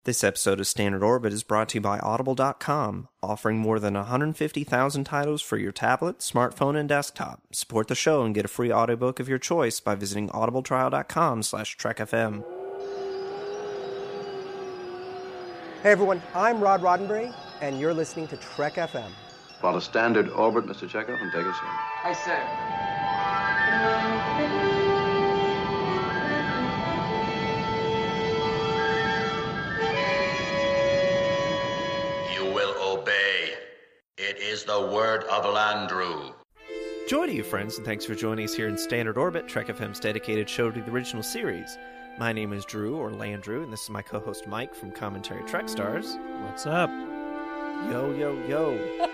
This episode of Standard Orbit is brought to you by Audible.com, offering more than 150,000 titles for your tablet, smartphone, and desktop. Support the show and get a free audiobook of your choice by visiting audibletrial.com/trekfm. Hey everyone, I'm Rod Roddenberry, and you're listening to Trek FM. Follow Standard Orbit, Mr. Chekhov, and take us in. Aye, sir. You will obey. It is the word of Landru. Joy to you, friends, and thanks for joining us here in Standard Orbit, Trek FM's dedicated show to the original series. My name is Drew, or Landru, and this is my co-host Mike from Commentary Trek Stars. What's up? Yo, yo, yo.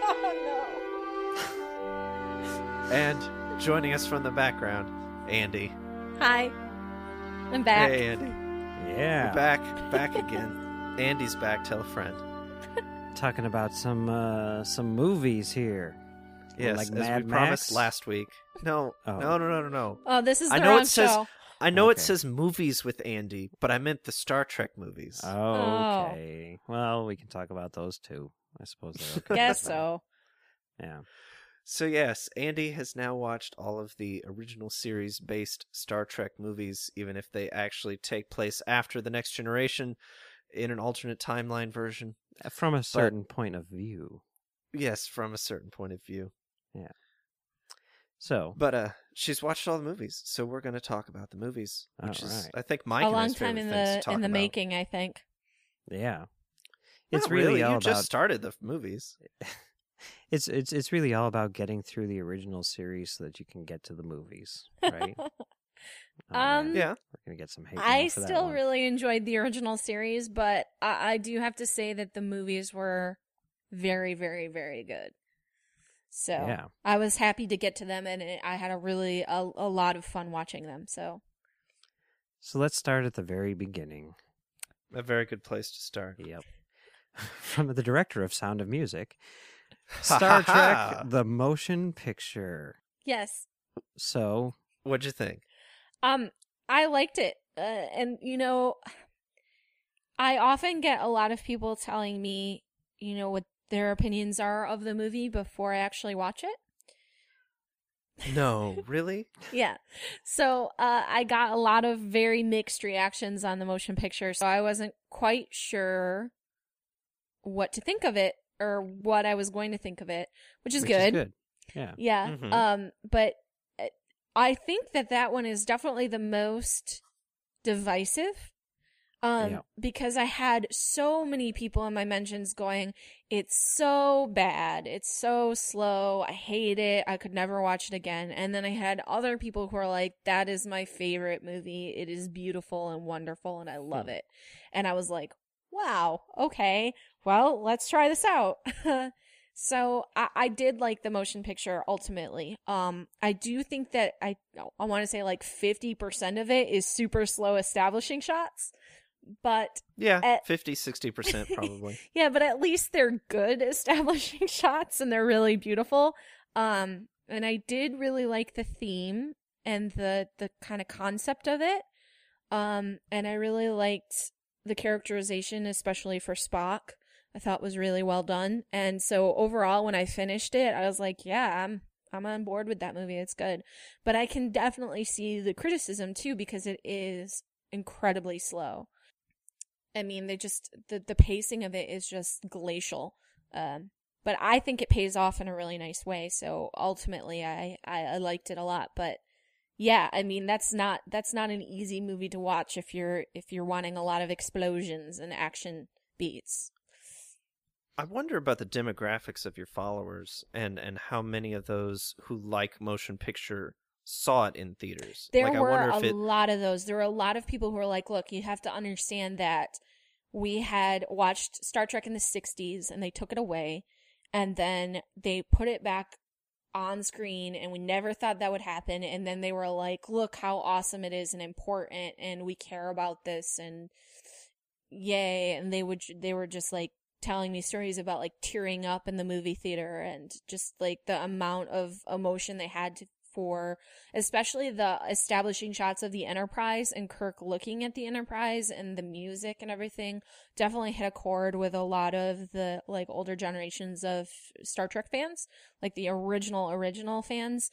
And joining us from the background, Andy. Hi. I'm back. Hey, Andy. Yeah. We're back again. Andy's back, tell a friend. Talking about some movies here. Yes, like as Mad we Max? promised last week. No. Oh, this is the I know wrong it says show. I know it Okay. says movies with Andy, but I meant the Star Trek movies. Okay. Well, we can talk about those too. I suppose they're okay. Guess so. Yeah. So yes, Andy has now watched all of the original series-based Star Trek movies, even if they actually take place after The Next Generation in an alternate timeline version. From a certain point of view. Yes, from a certain point of view. Yeah. So. But she's watched all the movies, so we're going to talk about the movies, which is, Alright. I think, Mike A and long I's time favorite in things to the talk about. making, I think. Yeah. Not It's really all you about. just started the movies. It's really all about getting through the original series so that you can get to the movies, right? Man. Yeah. We're gonna get some hate. I mail for that still one. really enjoyed the original series, but I do have to say that the movies were very, very, very good. So Yeah. I was happy to get to them, and I had a lot of fun watching them. So let's start at the very beginning. A very good place to start. Yep. From the director of Sound of Music, Star Trek: The Motion Picture. yes, So, what'd you think? I liked it, and I often get a lot of people telling me, what their opinions are of the movie before I actually watch it. No, really? Yeah. So I got a lot of very mixed reactions on the motion picture, so I wasn't quite sure what to think of it or what I was going to think of it, which is good. Yeah. Yeah. Mhm. But I think that one is definitely the most divisive. Yeah. Because I had so many people in my mentions going, it's so bad, it's so slow, I hate it, I could never watch it again. And then I had other people who are like, that is my favorite movie, it is beautiful and wonderful and I love it. And I was like, wow, okay, well, let's try this out. So I did like the motion picture ultimately. I do think that I want to say like 50% of it is super slow establishing shots. But Yeah, 50-60% probably. yeah, but at least they're good establishing shots and they're really beautiful. And I did really like the theme and the kind of concept of it. And I really liked the characterization, especially for Spock. I thought was really well done. And so overall, when I finished it, I was like, yeah, I'm on board with that movie. It's good. But I can definitely see the criticism too, because it is incredibly slow. I mean, the pacing of it is just glacial. But I think it pays off in a really nice way. So ultimately, I liked it a lot. But yeah, I mean, that's not an easy movie to watch if you're wanting a lot of explosions and action beats. I wonder about the demographics of your followers and how many of those who like motion picture saw it in theaters. There like, were I wonder if a lot of those. There were a lot of people who were like, look, you have to understand that we had watched Star Trek in the 60s and they took it away and then they put it back on screen and we never thought that would happen. And then they were like, look how awesome it is and important and we care about this and yay. And they were just like telling me stories about like tearing up in the movie theater and just like the amount of emotion they had for especially the establishing shots of the Enterprise and Kirk looking at the Enterprise and the music and everything definitely hit a chord with a lot of the like older generations of Star Trek fans, like the original fans.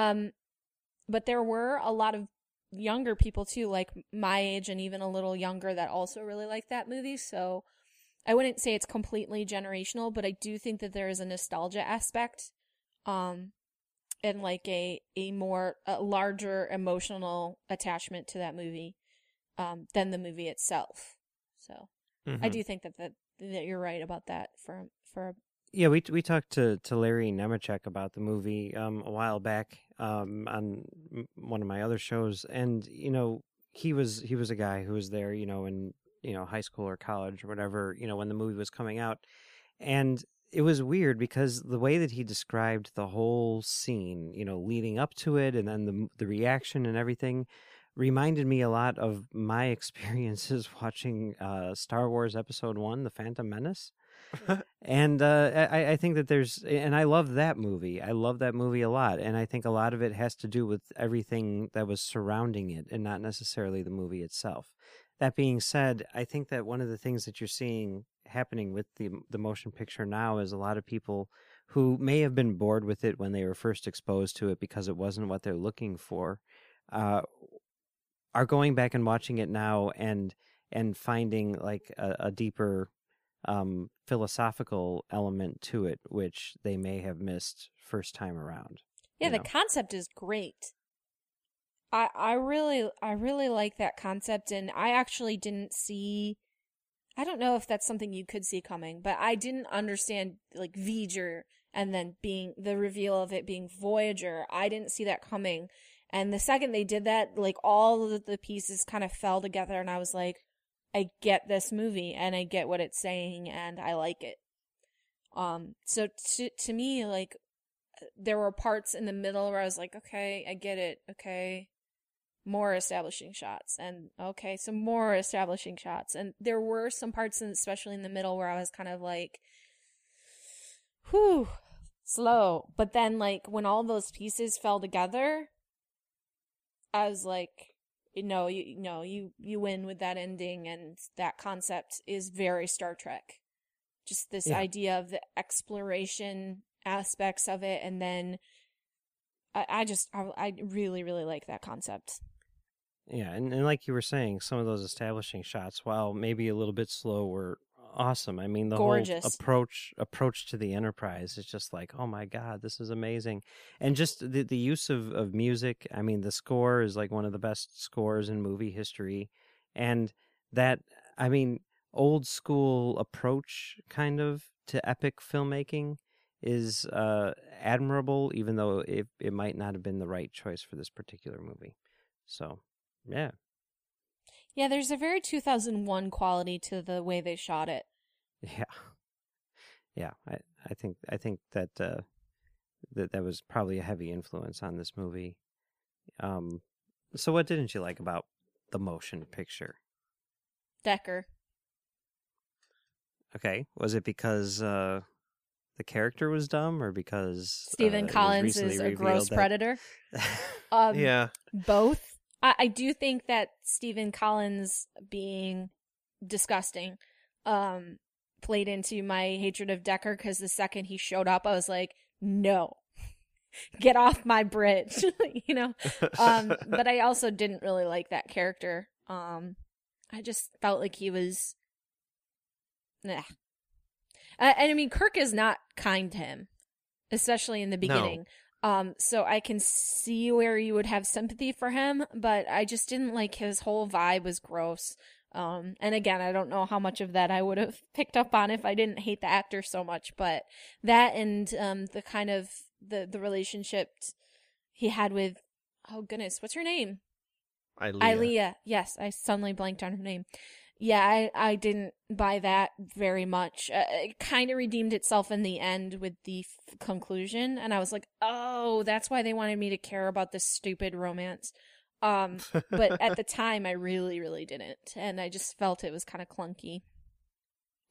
But there were a lot of younger people too, like my age and even a little younger, that also really liked that movie. So I wouldn't say it's completely generational, but I do think that there is a nostalgia aspect, and like a larger emotional attachment to that movie, than the movie itself. So I do think that you're right about that for Yeah, we talked to Larry Nemechek about the movie a while back on one of my other shows, and he was a guy who was there, in high school or college or whatever, when the movie was coming out, and it was weird because the way that he described the whole scene, leading up to it, and then the reaction and everything, reminded me a lot of my experiences watching Star Wars Episode 1, The Phantom Menace. And I think that and I love that movie. I love that movie a lot. And I think a lot of it has to do with everything that was surrounding it and not necessarily the movie itself. That being said, I think that one of the things that you're seeing happening with the motion picture now is a lot of people who may have been bored with it when they were first exposed to it because it wasn't what they're looking for, are going back and watching it now and finding like a deeper philosophical element to it, which they may have missed first time around. Yeah, the concept is great. I really like that concept, and I actually didn't see. I don't know if that's something you could see coming, but I didn't understand like V'ger and then being the reveal of it being Voyager. I didn't see that coming, and the second they did that, like all of the pieces kind of fell together, and I was like, I get this movie and I get what it's saying and I like it. So to me, like, there were parts in the middle where I was like, okay, I get it. Okay. More establishing shots, and okay, some more establishing shots. And there were some parts, especially in the middle, where I was kind of like, whew, slow. But then like when all those pieces fell together, I was like, you win with that ending, and that concept is very Star Trek. Just this idea of the exploration aspects of it, and then I really, really like that concept. Yeah, and like you were saying, some of those establishing shots, while maybe a little bit slow, were awesome. I mean, the gorgeous whole approach to the Enterprise is just like, oh my God, this is amazing. And just the use of music. I mean, the score is like one of the best scores in movie history. And that, I mean, old school approach kind of to epic filmmaking is admirable, even though it might not have been the right choice for this particular movie. So, yeah. Yeah, there's a very 2001 quality to the way they shot it. Yeah. I think that that was probably a heavy influence on this movie. So what didn't you like about the motion picture? Decker. Okay, was it because the character was dumb, or because Stephen Collins is a gross predator? Yeah, both. I do think that Stephen Collins being disgusting played into my hatred of Decker, because the second he showed up, I was like, no, get off my bridge, But I also didn't really like that character. I just felt like he was, nah. And I mean, Kirk is not kind to him, especially in the beginning. No. So I can see where you would have sympathy for him, but I just didn't like his whole vibe was gross. And again, I don't know how much of that I would have picked up on if I didn't hate the actor so much, but that and the kind of the relationship he had with, oh goodness, what's her name? Ilia. Yes, I suddenly blanked on her name. Yeah, I didn't buy that very much. It kind of redeemed itself in the end with the conclusion, and I was like, oh, that's why they wanted me to care about this stupid romance. But at the time, I really, really didn't, and I just felt it was kind of clunky.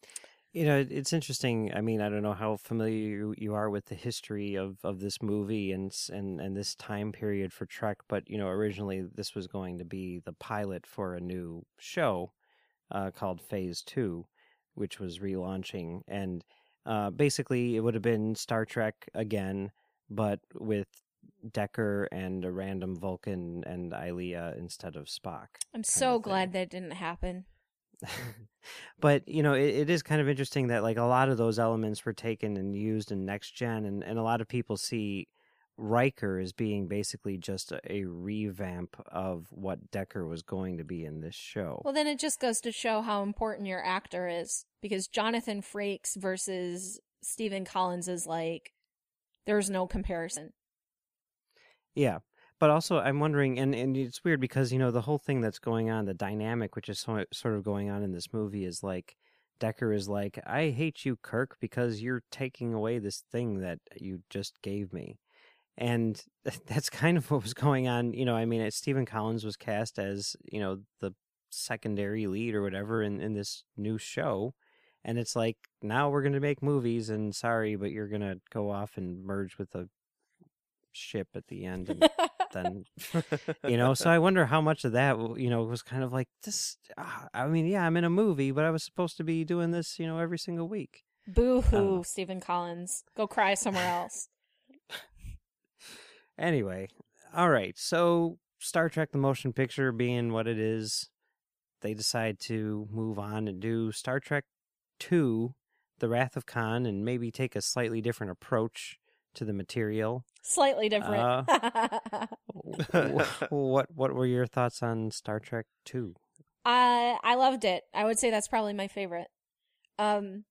You know, it's interesting. I mean, I don't know how familiar you are with the history of this movie and this time period for Trek, but you know, originally this was going to be the pilot for a new show called Phase 2, which was relaunching, and basically it would have been Star Trek again, but with Decker and a random Vulcan and Ilia instead of Spock. I'm so glad that didn't happen. But, you know, it is kind of interesting that, like, a lot of those elements were taken and used in Next Gen, and a lot of people see Riker as being basically just a revamp of what Decker was going to be in this show. Well, then it just goes to show how important your actor is, because Jonathan Frakes versus Stephen Collins is like, there's no comparison. Yeah. But also, I'm wondering, and it's weird because, you know, the whole thing that's going on, the dynamic which is sort of going on in this movie is like, Decker is like, I hate you, Kirk, because you're taking away this thing that you just gave me. And that's kind of what was going on. You know, I mean, Stephen Collins was cast as, you know, the secondary lead or whatever in this new show. And it's like, now we're going to make movies, and sorry, but you're going to go off and merge with a ship at the end. And then, you know, so I wonder how much of that, you know, was kind of like this. I mean, yeah, I'm in a movie, but I was supposed to be doing this, you know, every single week. Boo-hoo, Stephen Collins. Go cry somewhere else. Anyway, all right. So Star Trek the Motion Picture being what it is, they decide to move on and do Star Trek 2, The Wrath of Khan, and maybe take a slightly different approach to the material. Slightly different. What were your thoughts on Star Trek 2? I loved it. I would say that's probably my favorite. God,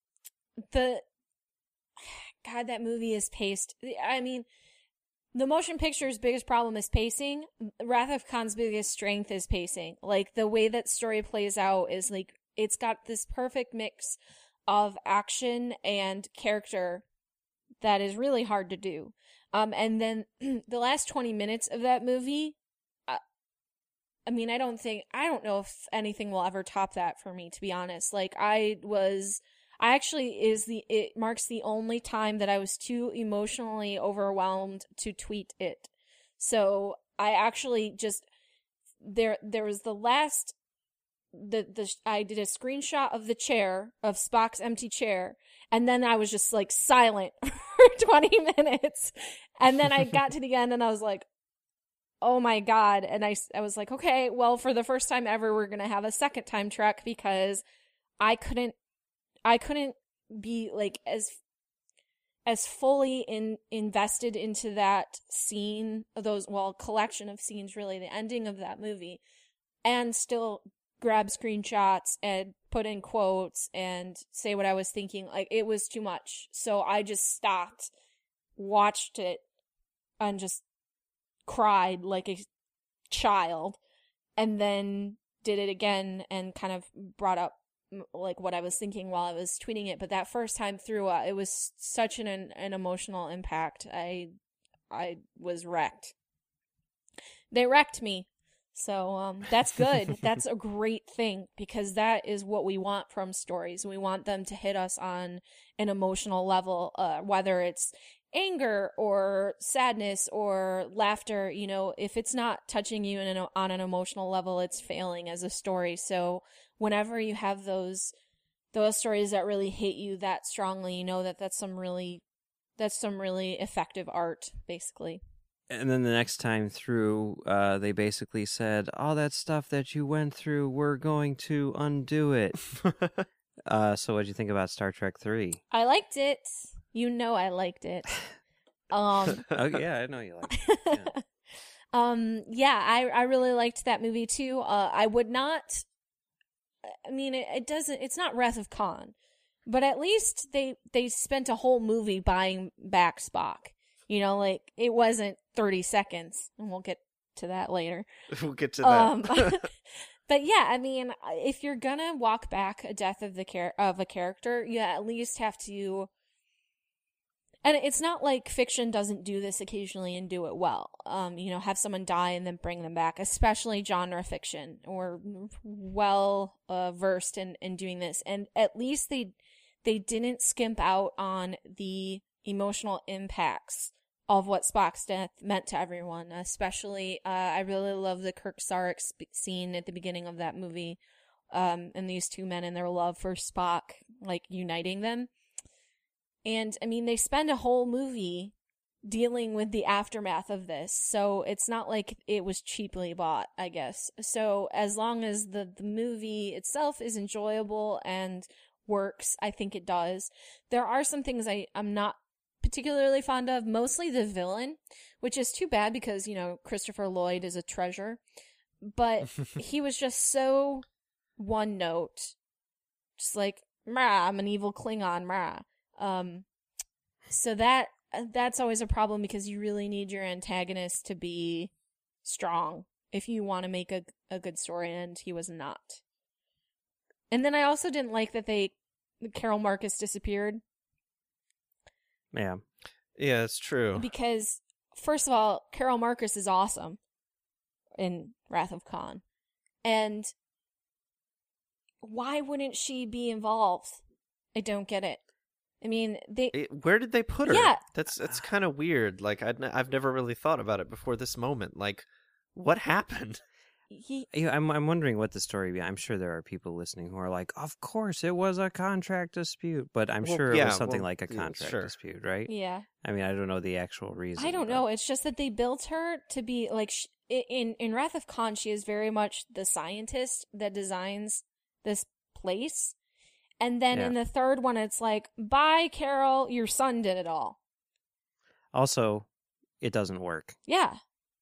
that movie is paced. I mean, the motion picture's biggest problem is pacing. Wrath of Khan's biggest strength is pacing. Like, the way that story plays out is like, it's got this perfect mix of action and character that is really hard to do. And then the last 20 minutes of that movie, I mean, I don't know if anything will ever top that for me, to be honest. Like, it marks the only time that I was too emotionally overwhelmed to tweet it. So I actually just, there was the last, I did a screenshot of the chair, of Spock's empty chair, and then I was just like silent for 20 minutes. And then I got to the end and I was like, oh my God. And I was like, okay, well, for the first time ever, we're going to have a second time Trek, because I couldn't be like as fully invested into that scene, collection of scenes, really, the ending of that movie, and still grab screenshots and put in quotes and say what I was thinking. Like, it was too much. So I just stopped, watched it, and just cried like a child, and then did it again and kind of brought up like what I was thinking while I was tweeting it. But that first time through, it was such an emotional impact. I was wrecked. They wrecked me. So that's good. That's a great thing, because that is what we want from stories. We want them to hit us on an emotional level, whether it's anger or sadness or laughter. You know, if it's not touching you on an emotional level, it's failing as a story. So whenever you have those stories that really hit you that strongly, you know that's some really effective art, basically. And then the next time through, they basically said, all that stuff that you went through, we're going to undo it. So what'd you think about Star Trek 3? I liked it. You know I liked it. Oh, yeah, I know you liked it. Yeah. I really liked that movie too. I would not, I mean, it's not Wrath of Khan, but at least they spent a whole movie buying back Spock. You know, like, it wasn't 30 seconds, and we'll get to that later. We'll get to that. But yeah, I mean, if you're gonna walk back a death of a character, you at least have to And it's not like fiction doesn't do this occasionally and do it well. Have someone die and then bring them back, especially genre fiction, or well versed in doing this. And at least they didn't skimp out on the emotional impacts of what Spock's death meant to everyone. Especially, I really love the Kirk Sarek scene at the beginning of that movie, and these two men and their love for Spock, like, uniting them. And, I mean, they spend a whole movie dealing with the aftermath of this, so it's not like it was cheaply bought, I guess. So, as long as the movie itself is enjoyable and works, I think it does. There are some things I'm not particularly fond of, mostly the villain, which is too bad because, Christopher Lloyd is a treasure. But he was just so one note. Just like, "Mrah, I'm an evil Klingon, mrah." So that's always a problem because you really need your antagonist to be strong if you want to make a good story, and he was not. And then I also didn't like that Carol Marcus disappeared. Yeah. Yeah, it's true. Because, first of all, Carol Marcus is awesome in Wrath of Khan. And why wouldn't she be involved? I don't get it. I mean, where did they put her? Yeah. That's kind of weird. Like, I've never really thought about it before this moment. Like, what happened? I'm wondering what the story. I'm sure there are people listening who are like, "Of course, it was a contract dispute," but I'm sure it was something like a contract dispute, right? Yeah. I mean, I don't know the actual reason. I don't know. It's just that they built her to be like in Wrath of Khan. She is very much the scientist that designs this place. And then in the third one, it's like, "Bye, Carol, your son did it all." Also, it doesn't work. Yeah.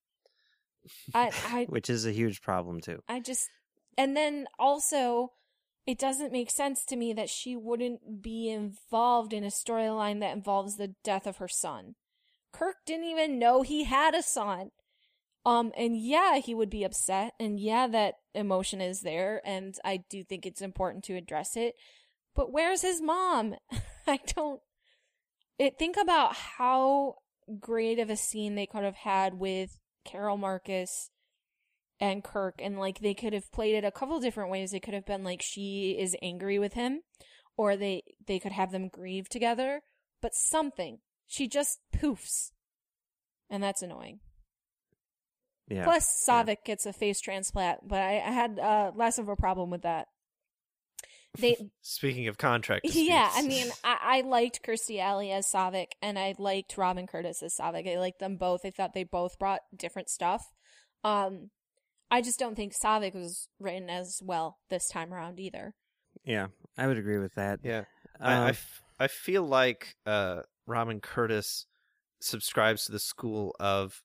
Which is a huge problem, too. And then also, it doesn't make sense to me that she wouldn't be involved in a storyline that involves the death of her son. Kirk didn't even know he had a son. And yeah, he would be upset, and yeah, that emotion is there, and I do think it's important to address it. But where's his mom? Think about how great of a scene they could have had with Carol Marcus and Kirk, and like they could have played it a couple different ways. They could have been like she is angry with him, or they could have them grieve together, but something. She just poofs. And that's annoying. Yeah. Plus, Saavik gets a face transplant, but I had less of a problem with that. Speaking of contract disputes. Yeah, I mean, I liked Kirstie Alley as Saavik, and I liked Robin Curtis as Saavik. I liked them both. I thought they both brought different stuff. I just don't think Saavik was written as well this time around either. Yeah, I would agree with that. Yeah. I feel like Robin Curtis subscribes to the school of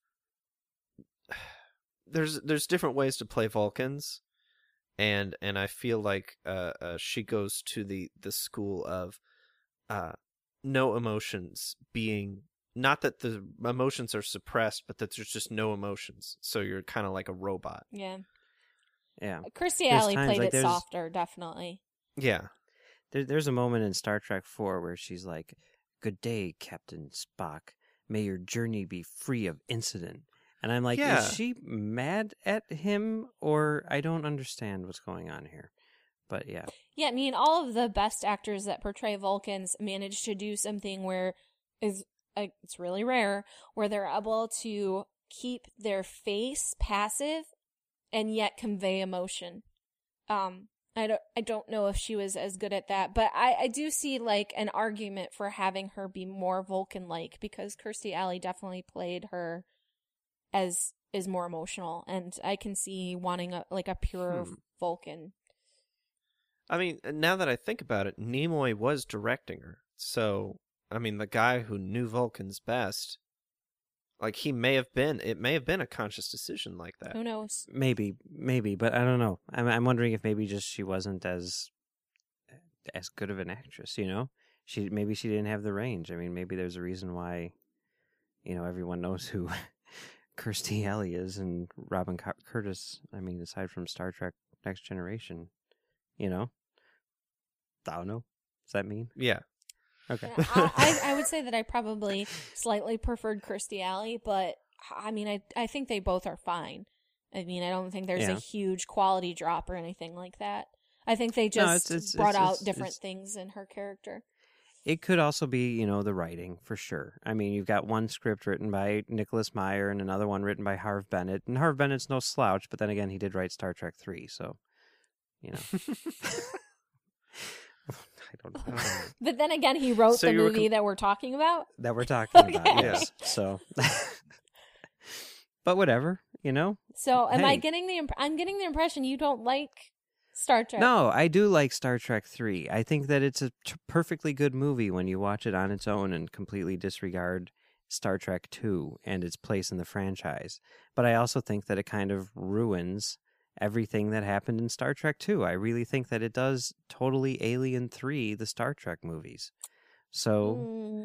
there's different ways to play Vulcans. And I feel like she goes to the school of no emotions being, not that the emotions are suppressed, but that there's just no emotions. So you're kind of like a robot. Yeah. Yeah. Kirstie Alley played it softer, definitely. Yeah. There's a moment in Star Trek IV where she's like, "Good day, Captain Spock. May your journey be free of incident." And I'm like, Is she mad at him, or I don't understand what's going on here? But yeah. Yeah, I mean, all of the best actors that portray Vulcans manage to do something where it's really rare, where they're able to keep their face passive and yet convey emotion. I don't know if she was as good at that, but I do see like an argument for having her be more Vulcan-like, because Kirstie Alley definitely played her as is more emotional, and I can see wanting a pure Vulcan. I mean, now that I think about it, Nimoy was directing her. So, I mean, the guy who knew Vulcans best, like it may have been a conscious decision like that. Who knows? Maybe, but I don't know. I'm wondering if maybe just she wasn't as good of an actress, you know? Maybe she didn't have the range. I mean, maybe there's a reason why, everyone knows who Kirstie Alley is and Robin Curtis. I mean, aside from Star Trek Next Generation, I don't know. Does that mean? Yeah. Okay. I would say that I probably slightly preferred Kirstie Alley, but I mean, I think they both are fine. I mean, I don't think there's a huge quality drop or anything like that. I think they just brought out different things in her character. It could also be, the writing, for sure. I mean, you've got one script written by Nicholas Meyer and another one written by Harve Bennett. And Harve Bennett's no slouch, but then again, he did write Star Trek 3, so, I don't know. But then again, he wrote the movie that we're talking about? That we're talking about, yes. So, but whatever, So, am I getting I'm getting the impression you don't like Star Trek? No, I do like Star Trek 3. I think that it's a perfectly good movie when you watch it on its own and completely disregard Star Trek 2 and its place in the franchise. But I also think that it kind of ruins everything that happened in Star Trek 2. I really think that it does totally Alien 3, the Star Trek movies. So,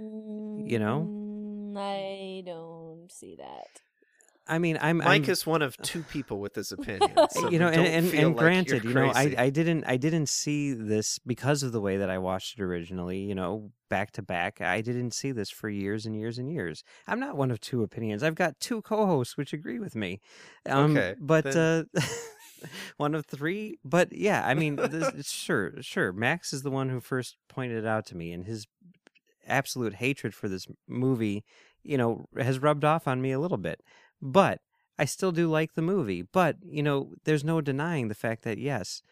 I don't see that. I mean, Mike is one of two people with this opinion. So and granted, crazy. I didn't see this because of the way that I watched it originally, back to back. I didn't see this for years and years and years. I'm not one of two opinions. I've got two co-hosts which agree with me. Okay, but one of three. But yeah, I mean, sure. Max is the one who first pointed it out to me, and his absolute hatred for this movie, has rubbed off on me a little bit. But I still do like the movie. But, there's no denying the fact that, yes,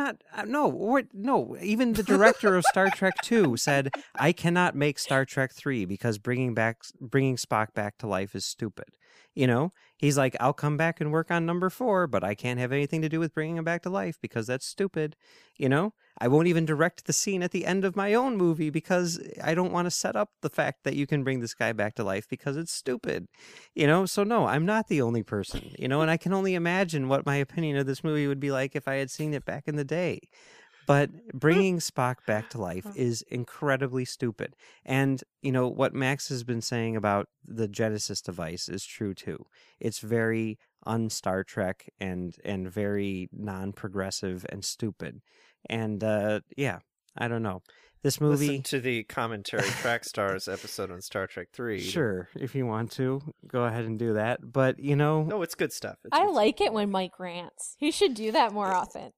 even the director of Star Trek 2 said, I cannot make Star Trek 3 because bringing Spock back to life is stupid. He's like, I'll come back and work on number 4, but I can't have anything to do with bringing him back to life because that's stupid. I won't even direct the scene at the end of my own movie because I don't want to set up the fact that you can bring this guy back to life because it's stupid. So no, I'm not the only person, and I can only imagine what my opinion of this movie would be like if I had seen it back in the day. But bringing Spock back to life is incredibly stupid. And, what Max has been saying about the Genesis device is true, too. It's very un-Star Trek and very non-progressive and stupid. And, I don't know. This movie... Listen to the Commentary Track Stars episode on Star Trek 3. Sure, if you want to. Go ahead and do that. But, No, it's good stuff. I like it when Mike rants. He should do that more often.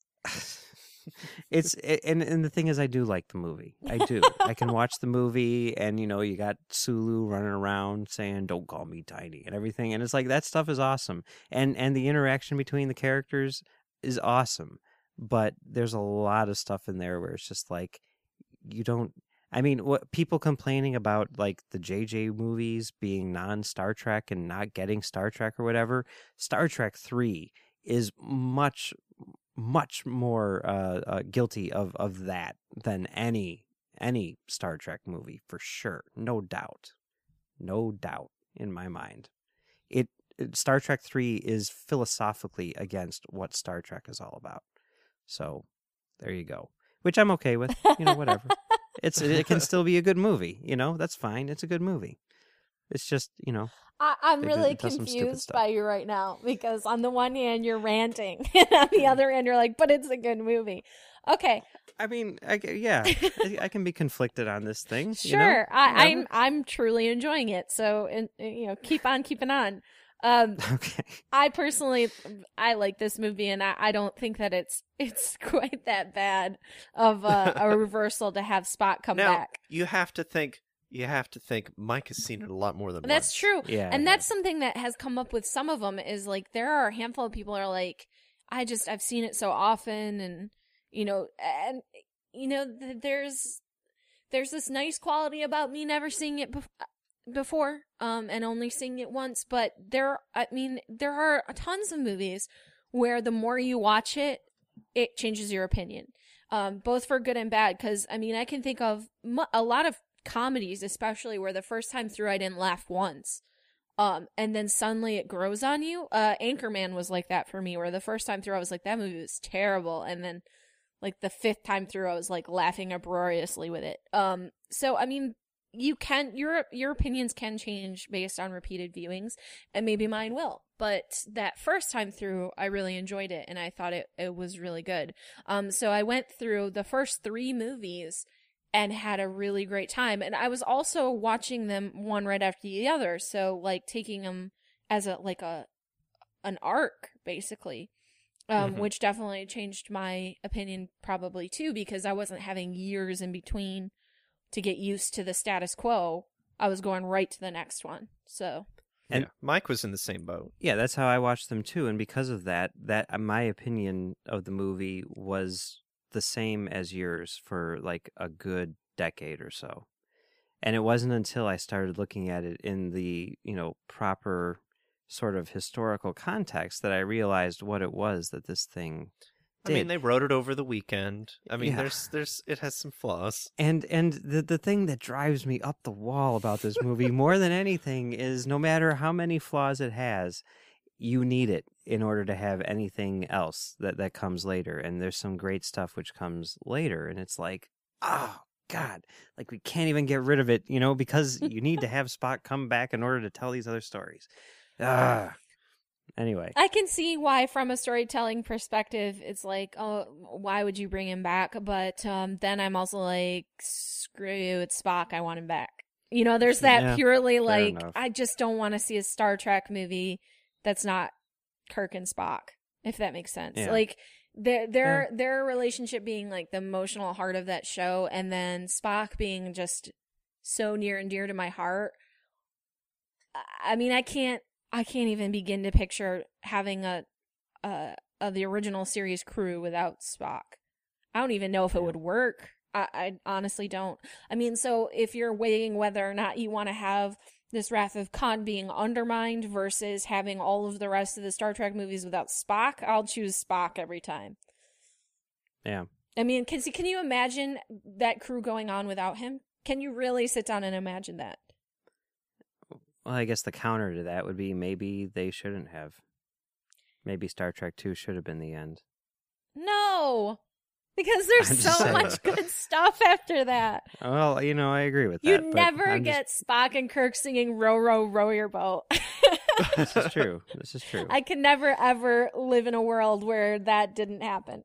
And the thing is, I do like the movie. I do. I can watch the movie, and you got Sulu running around saying "Don't call me tiny" and everything, and it's like that stuff is awesome, and the interaction between the characters is awesome. But there's a lot of stuff in there where it's just like you don't. I mean, what people complaining about like the JJ movies being non-Star Trek and not getting Star Trek or whatever. Star Trek 3 is much more guilty of that than any Star Trek movie, for sure. No doubt in my mind. Star Trek 3 is philosophically against what Star Trek is all about. So there you go, which I'm okay with. Whatever. It can still be a good movie. That's fine. It's a good movie. It's just I'm really confused by you right now because on the one hand you're ranting and on the other hand you're like, but it's a good movie. Okay. I mean, I can be conflicted on this thing. Sure. I'm truly enjoying it. So, keep on keeping on. Okay. I personally, I like this movie, and I don't think that it's quite that bad of a reversal to have Spock come back. You have to think Mike has seen it a lot more than That's once. true. Yeah. And that's something that has come up with some of them is like there are a handful of people are like, I've seen it so often, and there's this nice quality about me never seeing it before and only seeing it once, but there are tons of movies where the more you watch it, it changes your opinion, both for good and bad, because I can think of a lot of comedies especially where the first time through I didn't laugh once, and then suddenly it grows on you. Anchorman was like that for me, where the first time through I was like, that movie was terrible, and then like the fifth time through I was like laughing uproariously with it. So your opinions can change based on repeated viewings, and maybe mine will, but that first time through I really enjoyed it and I thought it was really good. So I went through the first 3 movies and had a really great time. And I was also watching them one right after the other, so like taking them as an arc basically, which definitely changed my opinion probably too, because I wasn't having years in between to get used to the status quo. I was going right to the next one. So And Mike was in the same boat. Yeah, that's how I watched them too, and because of that my opinion of the movie was the same as yours for like a good decade or so. And it wasn't until I started looking at it in the, proper sort of historical context that I realized what it was that this thing did. I mean, they wrote it over the weekend. I mean, Yeah. there's it has some flaws. And the thing that drives me up the wall about this movie more than anything is no matter how many flaws it has, you need it in order to have anything else that comes later. And there's some great stuff which comes later, and it's like, oh God, like we can't even get rid of it, because you need to have Spock come back in order to tell these other stories. Anyway. I can see why, from a storytelling perspective, it's like, oh, why would you bring him back? But then I'm also like, screw you, it's Spock, I want him back. There's that purely like, enough. I just don't want to see a Star Trek movie that's not Kirk and Spock, if that makes sense. Yeah. Like, their relationship being like the emotional heart of that show, and then Spock being just so near and dear to my heart. I mean, I can't even begin to picture having the original series crew without Spock. I don't even know if it would work. I honestly don't. I mean, so if you're weighing whether or not you want to have this Wrath of Khan being undermined versus having all of the rest of the Star Trek movies without Spock, I'll choose Spock every time. Yeah. I mean, can you imagine that crew going on without him? Can you really sit down and imagine that? Well, I guess the counter to that would be maybe they shouldn't have. Maybe Star Trek 2 should have been the end. No! Because I'm there's just so saying. much good stuff after that. Well, I agree with You that. but never I'm get Spock and Kirk singing "Row, row, row your boat." This is true. This is true. I could never ever live in a world where that didn't happen.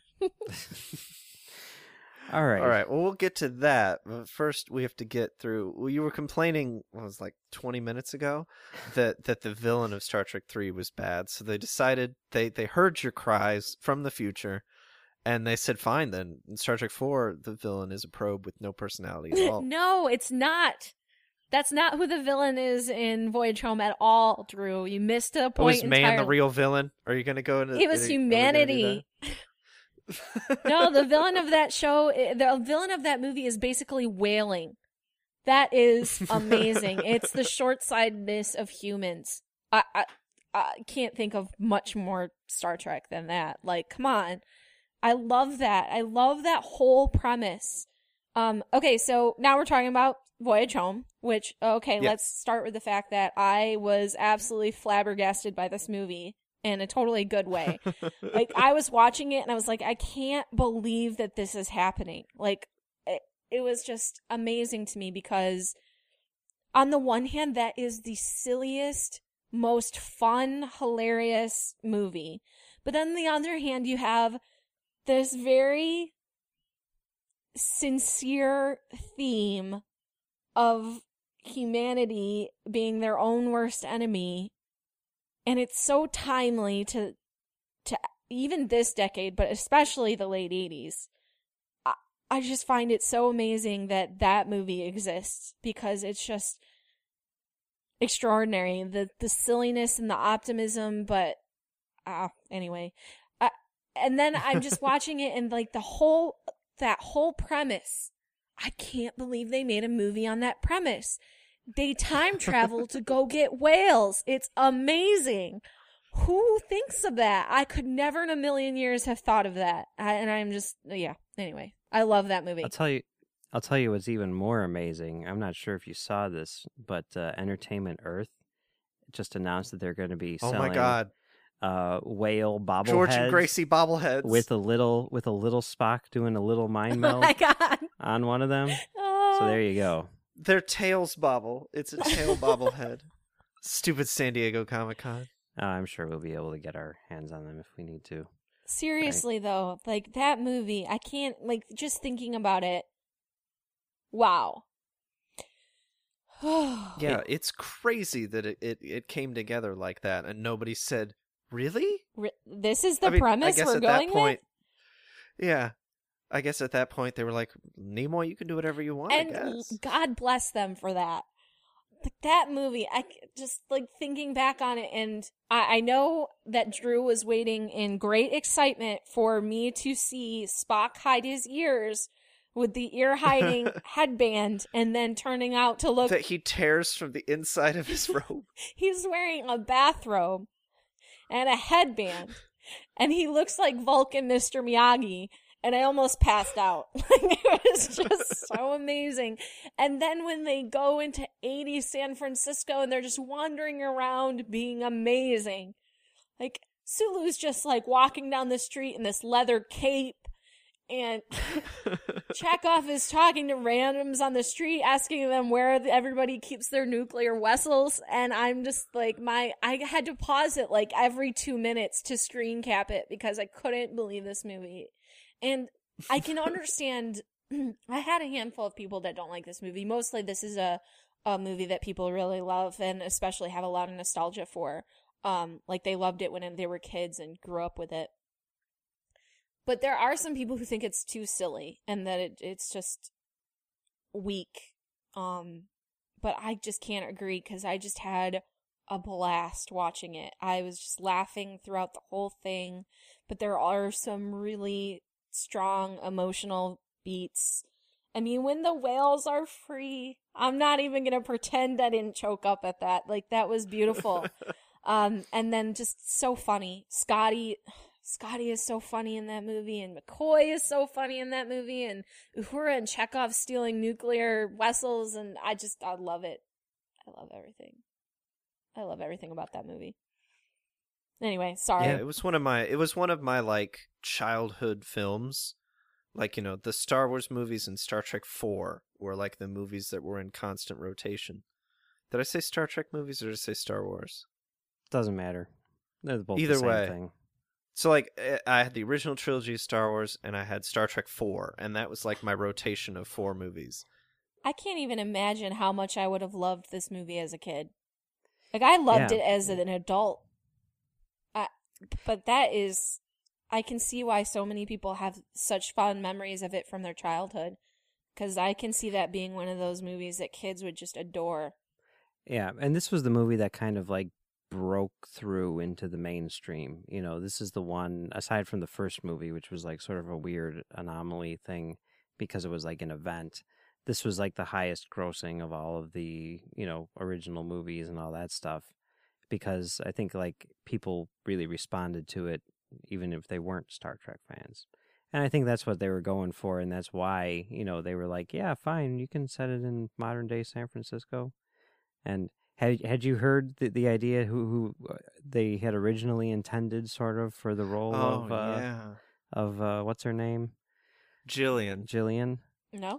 All right. All right. Well, we'll get to that. But first, we have to get through. Well, you were complaining, what was it, like 20 minutes ago, that the villain of Star Trek 3 was bad. So they decided they heard your cries from the future, and they said, "Fine, then in Star Trek 4, the villain is a probe with no personality at all." No, it's not. That's not who the villain is in Voyage Home at all, Drew. You missed a Oh, point is man the real villain? Are you going to go into? It was are we gonna do humanity. that? No, the villain of that show, the villain of that movie is basically wailing. That is amazing. It's the short-sightedness of humans. I can't think of much more Star Trek than that. Like, come on. I love that. I love that whole premise. Okay, so now we're talking about Voyage Home, which, let's start with the fact that I was absolutely flabbergasted by this movie in a totally good way. Like, I was watching it and I was like, I can't believe that this is happening. Like, it was just amazing to me because on the one hand, that is the silliest, most fun, hilarious movie. But then on the other hand, you have this very sincere theme of humanity being their own worst enemy, and it's so timely to even this decade, but especially the late 80s. I just find it so amazing that movie exists because it's just extraordinary, the silliness and the optimism. But anyway, and then I'm just watching it and like that whole premise. I can't believe they made a movie on that premise. They time travel to go get whales. It's amazing. Who thinks of that? I could never in a million years have thought of that. Anyway, I love that movie. I'll tell you what's even more amazing. I'm not sure if you saw this, but Entertainment Earth just announced that they're going to be selling Oh my God. Whale bobbleheads. George and Gracie bobbleheads. with a little Spock doing a little mind Oh meld my God. on one of them. Oh. So there you go. Their tails bobble. It's a tail bobblehead. Stupid San Diego Comic-Con. I'm sure we'll be able to get our hands on them if we need to. Seriously though, like that movie, I can't, like, just thinking about it, Wow. Yeah, it's crazy that it came together like that, and nobody said, "Really?" This is the I mean, premise I guess we're at going that with? point, yeah. I guess at that point they were like, "Nimoy, you can do whatever you want." And I guess. God bless them for that. Like, that movie, just like thinking back on it, and I know that Drew was waiting in great excitement for me to see Spock hide his ears with the ear hiding headband, and then turning out to look That he tears from the inside of his robe. he's wearing a bathrobe and a headband, and he looks like Vulcan Mr. Miyagi. And I almost passed out. It was just so amazing. And then when they go into 80s San Francisco and they're just wandering around being amazing. Like, Sulu's just like walking down the street in this leather cape. And Chekhov is talking to randoms on the street, asking them where everybody keeps their nuclear vessels. And I'm just like, I had to pause it like every 2 minutes to screen cap it because I couldn't believe this movie. And I can understand, I had a handful of people that don't like this movie. Mostly this is a movie that people really love and especially have a lot of nostalgia for. Like they loved it when they were kids and grew up with it. But there are some people who think it's too silly and that it's just weak. But I just can't agree because I just had a blast watching it. I was just laughing throughout the whole thing. But there are some really strong emotional beats. I mean, when the whales are free, I'm not even gonna pretend I didn't choke up at that. Like, that was beautiful. And then just so funny. Scotty is so funny in that movie, and McCoy is so funny in that movie, and Uhura and Chekhov stealing nuclear vessels, and I love it. I love everything. I love everything about that movie. Anyway, sorry. Yeah, it was one of my like childhood films. Like, you know, the Star Wars movies and Star Trek 4 were like the movies that were in constant rotation. Did I say Star Trek movies or did I say Star Wars? Doesn't matter. They're both Either the same way. thing. So like I had the original trilogy of Star Wars and I had Star Trek 4, and that was like my rotation of 4 movies. I can't even imagine how much I would have loved this movie as a kid. Like, I loved it as an adult. But I can see why so many people have such fond memories of it from their childhood. Because I can see that being one of those movies that kids would just adore. Yeah, and this was the movie that kind of like broke through into the mainstream. You know, this is the one, aside from the first movie, which was like sort of a weird anomaly thing because it was like an event. This was like the highest grossing of all of the, you know, original movies and all that stuff. Because I think like people really responded to it, even if they weren't Star Trek fans. And I think that's what they were going for, and that's why, you know, they were like, yeah, fine, you can set it in modern day San Francisco. And had you heard the idea who they had originally intended sort of for the role of what's her name? Jillian. No?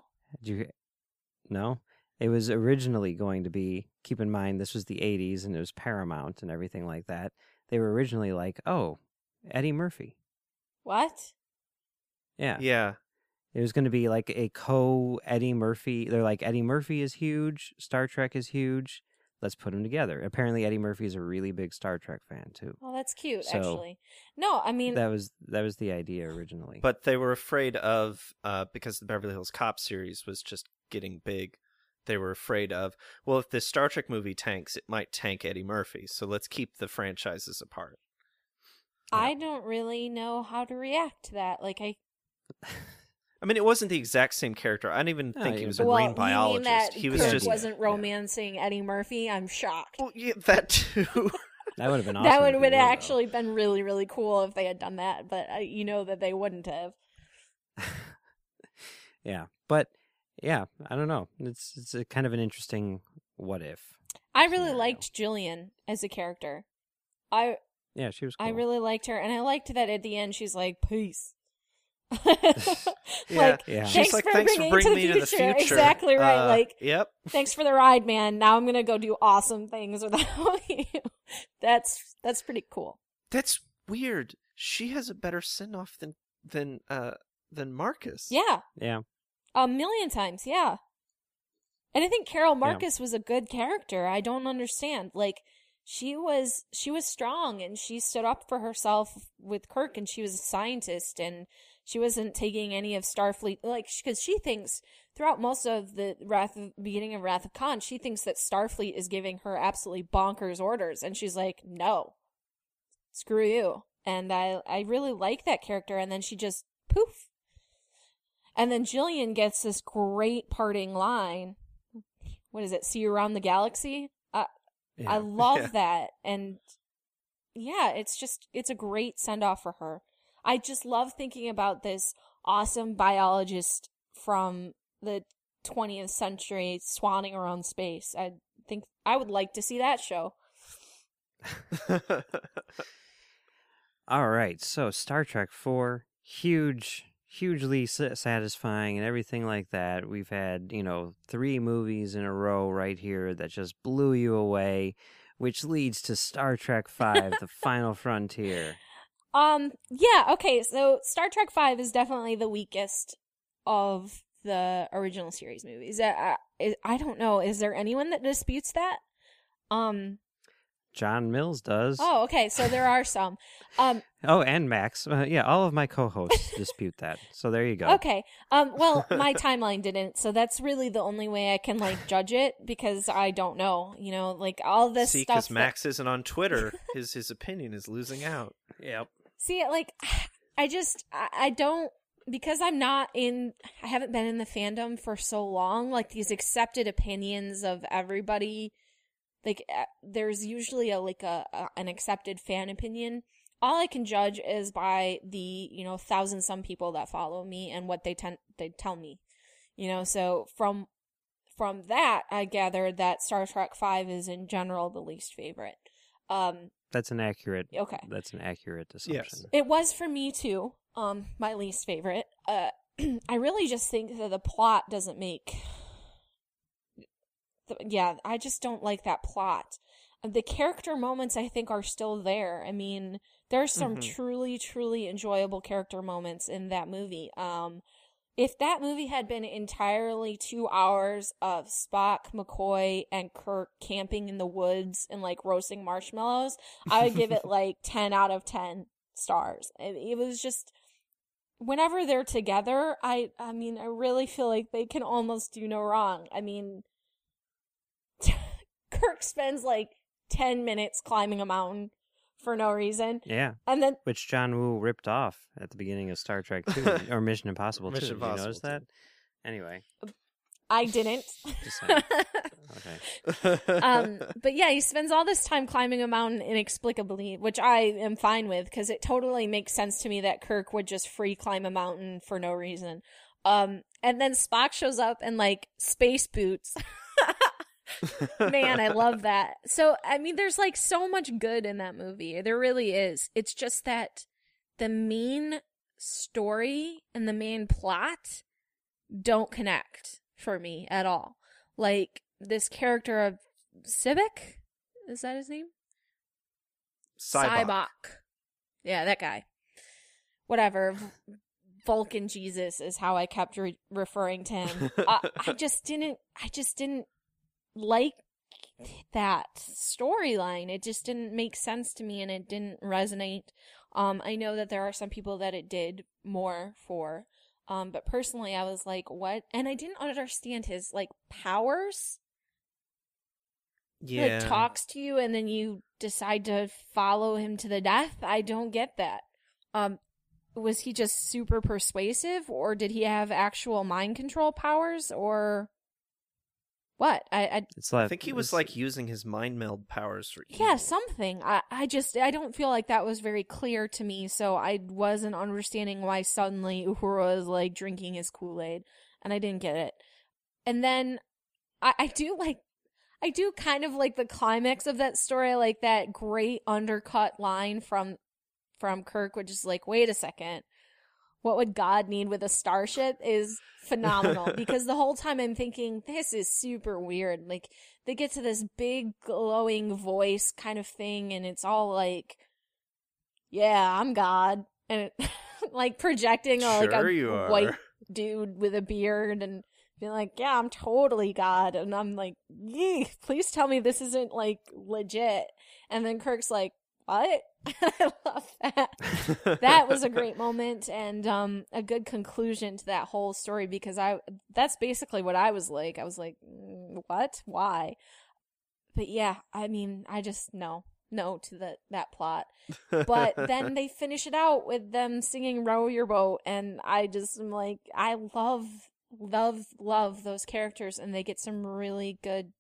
No? It was originally going to be, keep in mind, this was the 80s and it was Paramount and everything like that. They were originally like, oh, Eddie Murphy. What? Yeah. Yeah. It was going to be like a Eddie Murphy. They're like, Eddie Murphy is huge. Star Trek is huge. Let's put them together. Apparently, Eddie Murphy is a really big Star Trek fan, too. Well, that's cute, So, actually. No, I mean... That was the idea originally. But they were afraid of, because the Beverly Hills Cop series was just getting big, they were afraid of, well, if this Star Trek movie tanks, it might tank Eddie Murphy, so let's keep the franchises apart. I don't really know how to react to that. Like, I mean, it wasn't the exact same character. I didn't even think he was a marine biologist. You mean that He was Kirk just wasn't romancing Eddie Murphy? I'm shocked. Well, yeah, that too. That would have been awesome. That would if have it were, actually been really, really cool if they had done that, but you know that they wouldn't have. Yeah, but yeah, I don't know. It's a kind of an interesting what if. I really scenario. liked Jillian as a character. Yeah, she was cool. I really liked her, and I liked that at the end she's like, peace. Yeah. Yeah. She's like, thanks for bringing me to the future. Exactly right. Like, yep. Thanks for the ride, man. Now I'm gonna go do awesome things without you. That's pretty cool. That's weird. She has a better send-off than Marcus. Yeah. Yeah. A million times, yeah. And I think Carol Marcus was a good character. I don't understand. Like, she was strong, and she stood up for herself with Kirk, and she was a scientist, and she wasn't taking any of Starfleet, like, because she thinks throughout most of the beginning of Wrath of Khan, she thinks that Starfleet is giving her absolutely bonkers orders, and she's like, no, screw you. And I really like that character, and then she just poof. And then Jillian gets this great parting line. What is it? See you around the galaxy? I love that. And yeah, it's a great send off for her. I just love thinking about this awesome biologist from the 20th century swanning around space. I think I would like to see that show. All right, so Star Trek 4, hugely satisfying and everything like that. We've had, 3 movies in a row right here that just blew you away, which leads to Star Trek 5, The Final Frontier. Yeah, okay, so Star Trek 5 is definitely the weakest of the original series movies. I don't know, is there anyone that disputes that? John Mills does. Oh, okay, so there are some. And Max. Yeah, all of my co-hosts dispute that. So there you go. Okay. Well, my timeline didn't, so that's really the only way I can, judge it, because I don't know, all this stuff. See, because Max isn't on Twitter, his opinion is losing out. Yep. See, I don't, because I haven't been in the fandom for so long, these accepted opinions of everybody, there's usually an accepted fan opinion. All I can judge is by the, 1,000 people that follow me and what they tell me, so from that, I gather that Star Trek 5 is in general the least favorite. That's an accurate assumption. Yes. It was for me too. My least favorite. I really just think that the plot doesn't make. I just don't like that plot. The character moments, I think, are still there. I mean, there's some truly, truly enjoyable character moments in that movie. If that movie had been entirely 2 hours of Spock, McCoy, and Kirk camping in the woods and roasting marshmallows, I would give it 10 out of 10 stars. It was just, whenever they're together, I mean, I really feel like they can almost do no wrong. I mean, Kirk spends 10 minutes climbing a mountain for no reason. Yeah. And then which John Woo ripped off at the beginning of Star Trek 2 or Mission Impossible 2. Did you notice that? Anyway. I didn't. Just saying. Okay. But yeah, he spends all this time climbing a mountain inexplicably, which I am fine with because it totally makes sense to me that Kirk would just free climb a mountain for no reason. And then Spock shows up in space boots. Man, I love that. So, I mean, there's so much good in that movie. There really is. It's just that the main story and the main plot don't connect for me at all. This character of Sybok, is that his name? Sybok. Yeah, that guy. Whatever. Vulcan Jesus is how I kept referring to him. I just didn't like that storyline. It just didn't make sense to me, and it didn't resonate. I know that there are some people that it did more for, but personally I was like, what? And I didn't understand his powers. Yeah. He talks to you and then you decide to follow him to the death. I don't get that. Was he just super persuasive, or did he have actual mind control powers, or what? I think he was using his mind meld powers for evil. Yeah, something. I don't feel like that was very clear to me, so I wasn't understanding why suddenly Uhura was drinking his Kool-Aid, and I didn't get it. And then I do kind of like the climax of that story, that great undercut line from Kirk, which is wait a second, what would God need with a starship, is phenomenal. Because the whole time I'm thinking, this is super weird. They get to this big glowing voice kind of thing, and it's all yeah, I'm God. And projecting a white dude with a beard and being like, yeah, I'm totally God. And I'm like, yee, please tell me this isn't like legit. And then Kirk's like, what? I love that. That was a great moment and a good conclusion to that whole story, because that's basically what I was like. I was like, what? Why? But yeah, I mean, I just no to that plot. But then they finish it out with them singing Row Your Boat, and I just am like, I love those characters, and they get some really good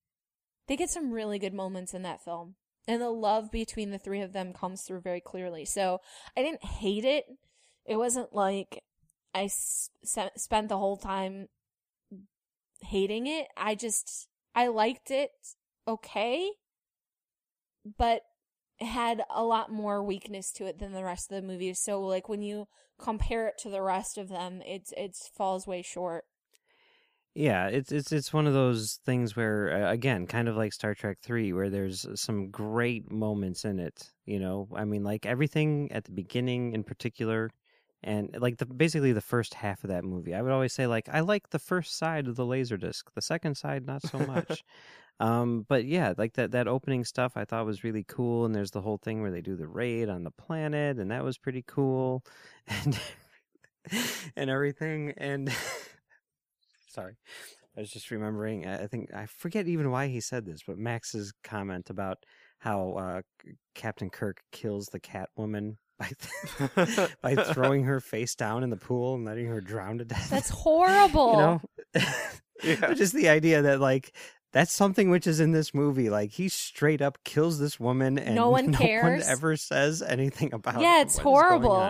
moments in that film. And the love between the three of them comes through very clearly. So I didn't hate it. It wasn't like I spent the whole time hating it. I liked it okay, but it had a lot more weakness to it than the rest of the movies. So like when you compare it to the rest of them, it falls way short. Yeah, it's one of those things where, again, kind of like Star Trek 3, where there's some great moments in it, you know? I mean, like, everything at the beginning in particular, and, like, basically the first half of that movie. I would always say, like, I like the first side of the Laserdisc. The second side, not so much. But, yeah, like, that opening stuff I thought was really cool, and there's the whole thing where they do the raid on the planet, and that was pretty cool, and everything, and... Sorry, I was just remembering, I forget even why he said this, but Max's comment about how Captain Kirk kills the Catwoman by throwing her face down in the pool and letting her drown to death. That's horrible. You know? Yeah. Just the idea that, like, that's something which is in this movie. Like, he straight up kills this woman and no one cares. No one ever says anything about it. Yeah, it's horrible.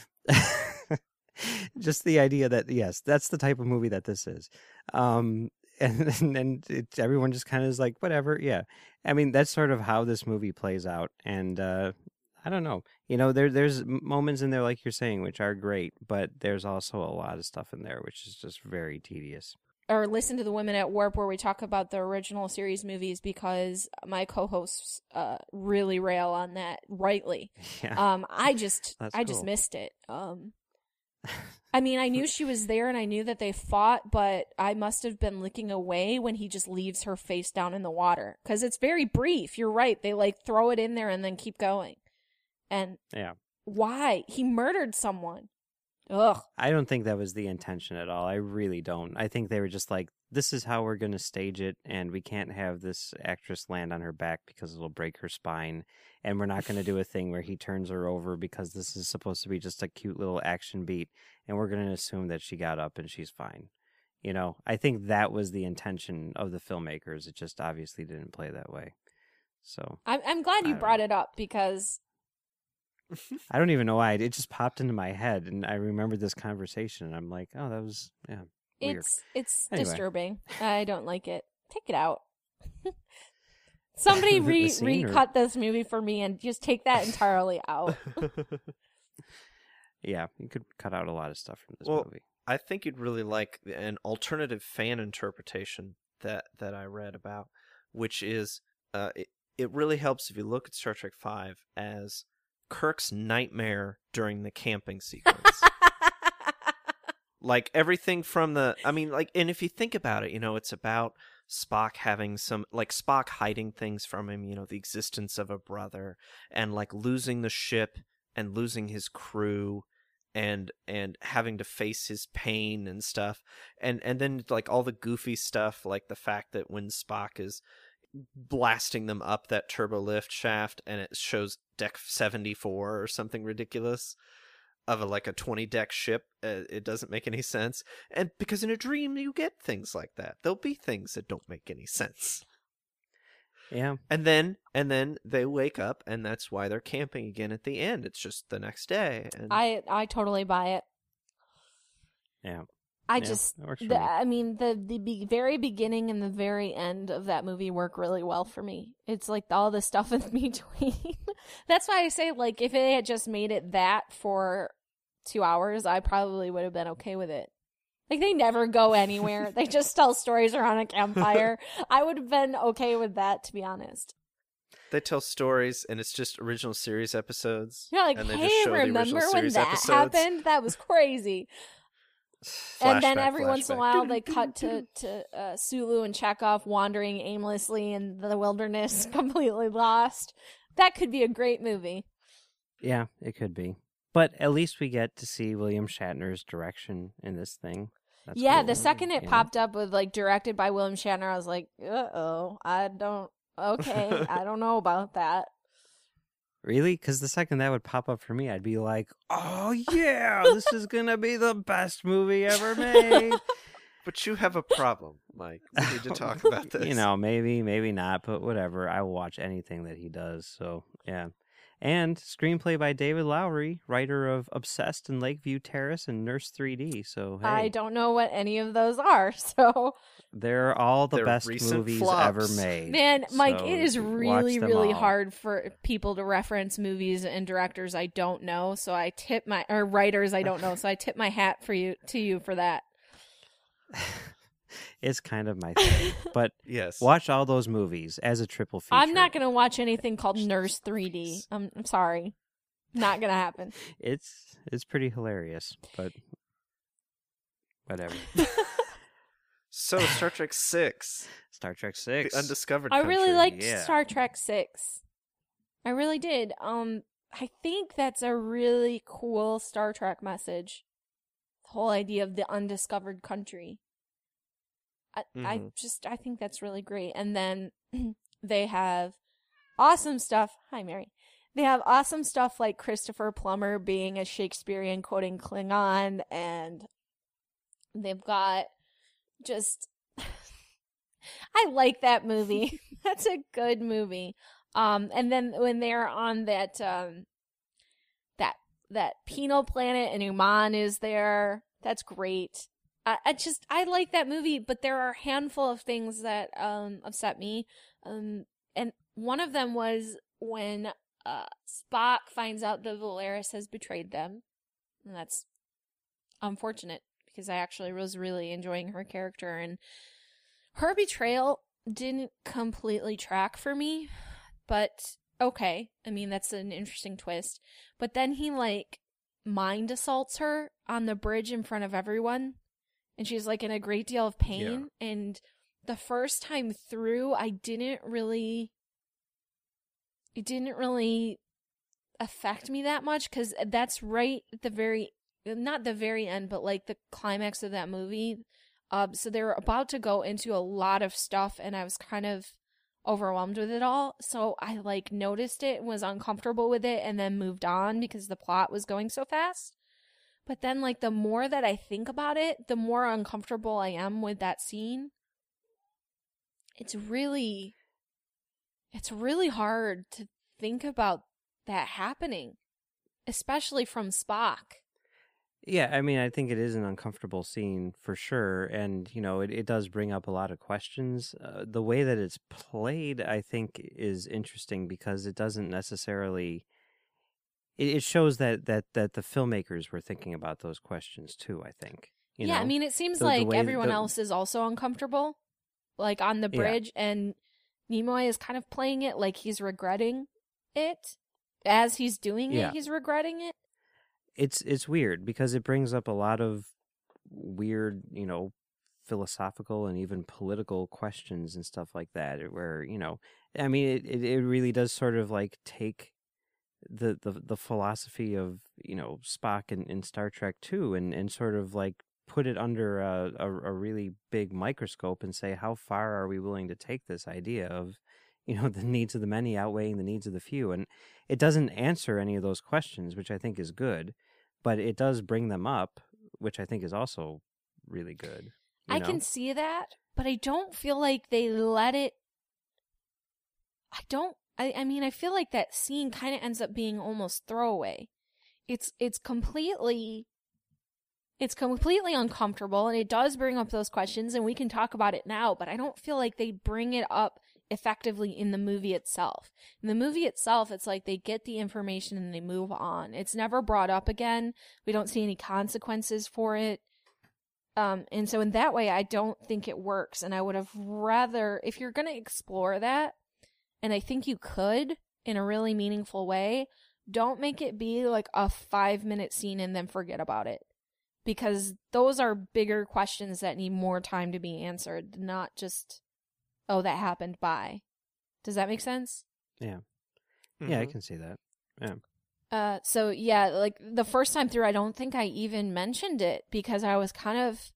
Just the idea that, yes, that's the type of movie that this is. And everyone just kind of is like, whatever. Yeah. I mean, that's sort of how this movie plays out. And I don't know. You know, there's moments in there, like you're saying, which are great, but there's also a lot of stuff in there which is just very tedious. Or listen to the Women at Warp, where we talk about the original series movies, because my co-hosts really rail on that rightly. Yeah. I just missed it. I mean, I knew she was there and I knew that they fought, but I must have been looking away when he just leaves her face down in the water. Because it's very brief. You're right. They like throw it in there and then keep going. And yeah, why? He murdered someone. Ugh. I don't think that was the intention at all. I really don't. I think they were just like, this is how we're going to stage it, and we can't have this actress land on her back because it'll break her spine, and we're not going to do a thing where he turns her over because this is supposed to be just a cute little action beat, and we're going to assume that she got up and she's fine. You know, I think that was the intention of the filmmakers. It just obviously didn't play that way. So I'm glad you brought it up, because I don't even know why. It just popped into my head, and I remembered this conversation, and I'm like, oh, that was, yeah, weird. It's Anyway. Disturbing. I don't like it. Take it out. Somebody recut this movie for me and just take that entirely out. Yeah, you could cut out a lot of stuff from this Well, movie. I think you'd really like an alternative fan interpretation that I read about, which is it really helps if you look at Star Trek V as Kirk's nightmare during the camping sequence. Like everything from and if you think about it, you know, it's about Spock having Spock hiding things from him, you know, the existence of a brother, and like losing the ship and losing his crew and having to face his pain and stuff. And then like all the goofy stuff, like the fact that when Spock is blasting them up that turbo lift shaft and it shows deck 74 or something ridiculous of a 20 deck ship, it doesn't make any sense. And because in a dream you get things like that, there'll be things that don't make any sense. Yeah. And then they wake up, and that's why they're camping again at the end. It's just the next day. And I totally buy it. Yeah. The very beginning and the very end of that movie work really well for me. It's like all the stuff in between. That's why I say, like, if it had just made it that for 2 hours, I probably would have been okay with it. Like, they never go anywhere. They just tell stories around a campfire. I would have been okay with that, to be honest. They tell stories, and it's just original series episodes. You're like, and they hey, just show remember the original when series that episodes. happened? That was crazy. And then Flashback, every once in a flashback. while they cut to Sulu and Chekhov wandering aimlessly in the wilderness, completely lost. That could be a great movie. Yeah, it could be. But at least we get to see William Shatner's direction in this thing. That's Yeah, cool, the second it you know? popped up with like directed by William Shatner, I was like, I don't know about that. Really? Because the second that would pop up for me, I'd be like, oh yeah, this is going to be the best movie ever made. But you have a problem, Mike. We need to talk about this. You know, maybe not, but whatever. I will watch anything that he does. So, yeah. And screenplay by David Lowery, writer of Obsessed and Lakeview Terrace and Nurse 3D. So, hey. I don't know what any of those are, so... They're all the They're best recent movies flops. ever made. Man, Mike, So it is watch really, them really all. hard for people to reference movies and directors I don't know. So I tip my or writers I don't know. So I tip my hat to you for that. It's kind of my thing. But Yes. watch all those movies as a triple feature. I'm not gonna watch anything called Nurse 3D. I'm sorry, not gonna happen. It's pretty hilarious, but whatever. So, Star Trek 6, Star Trek The 6. Undiscovered I Country. really liked yeah. Star Trek 6. I really did. I think that's a really cool Star Trek message. The whole idea of the undiscovered country. I think that's really great. And then they have awesome stuff. Hi, Mary. They have awesome stuff like Christopher Plummer being a Shakespearean quoting Klingon, and they've got just I like that movie. That's a good movie. And then when they're on that penal planet and Uman is there, that's great. I like that movie, but there are a handful of things that upset me. And one of them was when Spock finds out that Valeris has betrayed them. And that's unfortunate because I actually was really enjoying her character, and her betrayal didn't completely track for me, but okay. I mean, that's an interesting twist. But then he like mind assaults her on the bridge in front of everyone, and she's like in a great deal of pain. Yeah. And the first time through, it didn't really affect me that much, because that's right at the not the very end, but like the climax of that movie. So they were about to go into a lot of stuff, and I was kind of overwhelmed with it all. So I like noticed it, was uncomfortable with it, and then moved on because the plot was going so fast. But then like the more that I think about it, the more uncomfortable I am with that scene. It's really hard to think about that happening, especially from Spock. Yeah, I mean, I think it is an uncomfortable scene for sure, and you know, it does bring up a lot of questions. The way that it's played, I think, is interesting because it doesn't necessarily. It shows that the filmmakers were thinking about those questions too. I think. You know? I mean, it seems The like way everyone else is also uncomfortable, like on the bridge, and Nimoy is kind of playing it like he's regretting it as he's doing it. He's regretting it. It's weird because it brings up a lot of weird, you know, philosophical and even political questions and stuff like that, where, you know, I mean, it really does sort of like take the philosophy of, you know, Spock in Star Trek 2 and sort of like put it under a really big microscope and say, how far are we willing to take this idea of, you know, the needs of the many outweighing the needs of the few? And it doesn't answer any of those questions, which I think is good, but it does bring them up, which I think is also really good. I can see that, but I don't feel like they let it. I mean, I feel like that scene kind of ends up being almost throwaway. It's completely uncomfortable, and it does bring up those questions, and we can talk about it now, but I don't feel like they bring it up effectively in the movie itself. In the movie itself, it's like they get the information and they move on. It's never brought up again. We don't see any consequences for it. And so in that way, I don't think it works. And I would have rather, if you're going to explore that, and I think you could in a really meaningful way, don't make it be like a 5-minute scene and then forget about it. because those are bigger questions that need more time to be answered, not just, oh, that happened, bye. Does that make sense? Yeah. Mm-hmm. Yeah, I can see that. Yeah. So yeah, like the first time through, I don't think I even mentioned it because I was kind of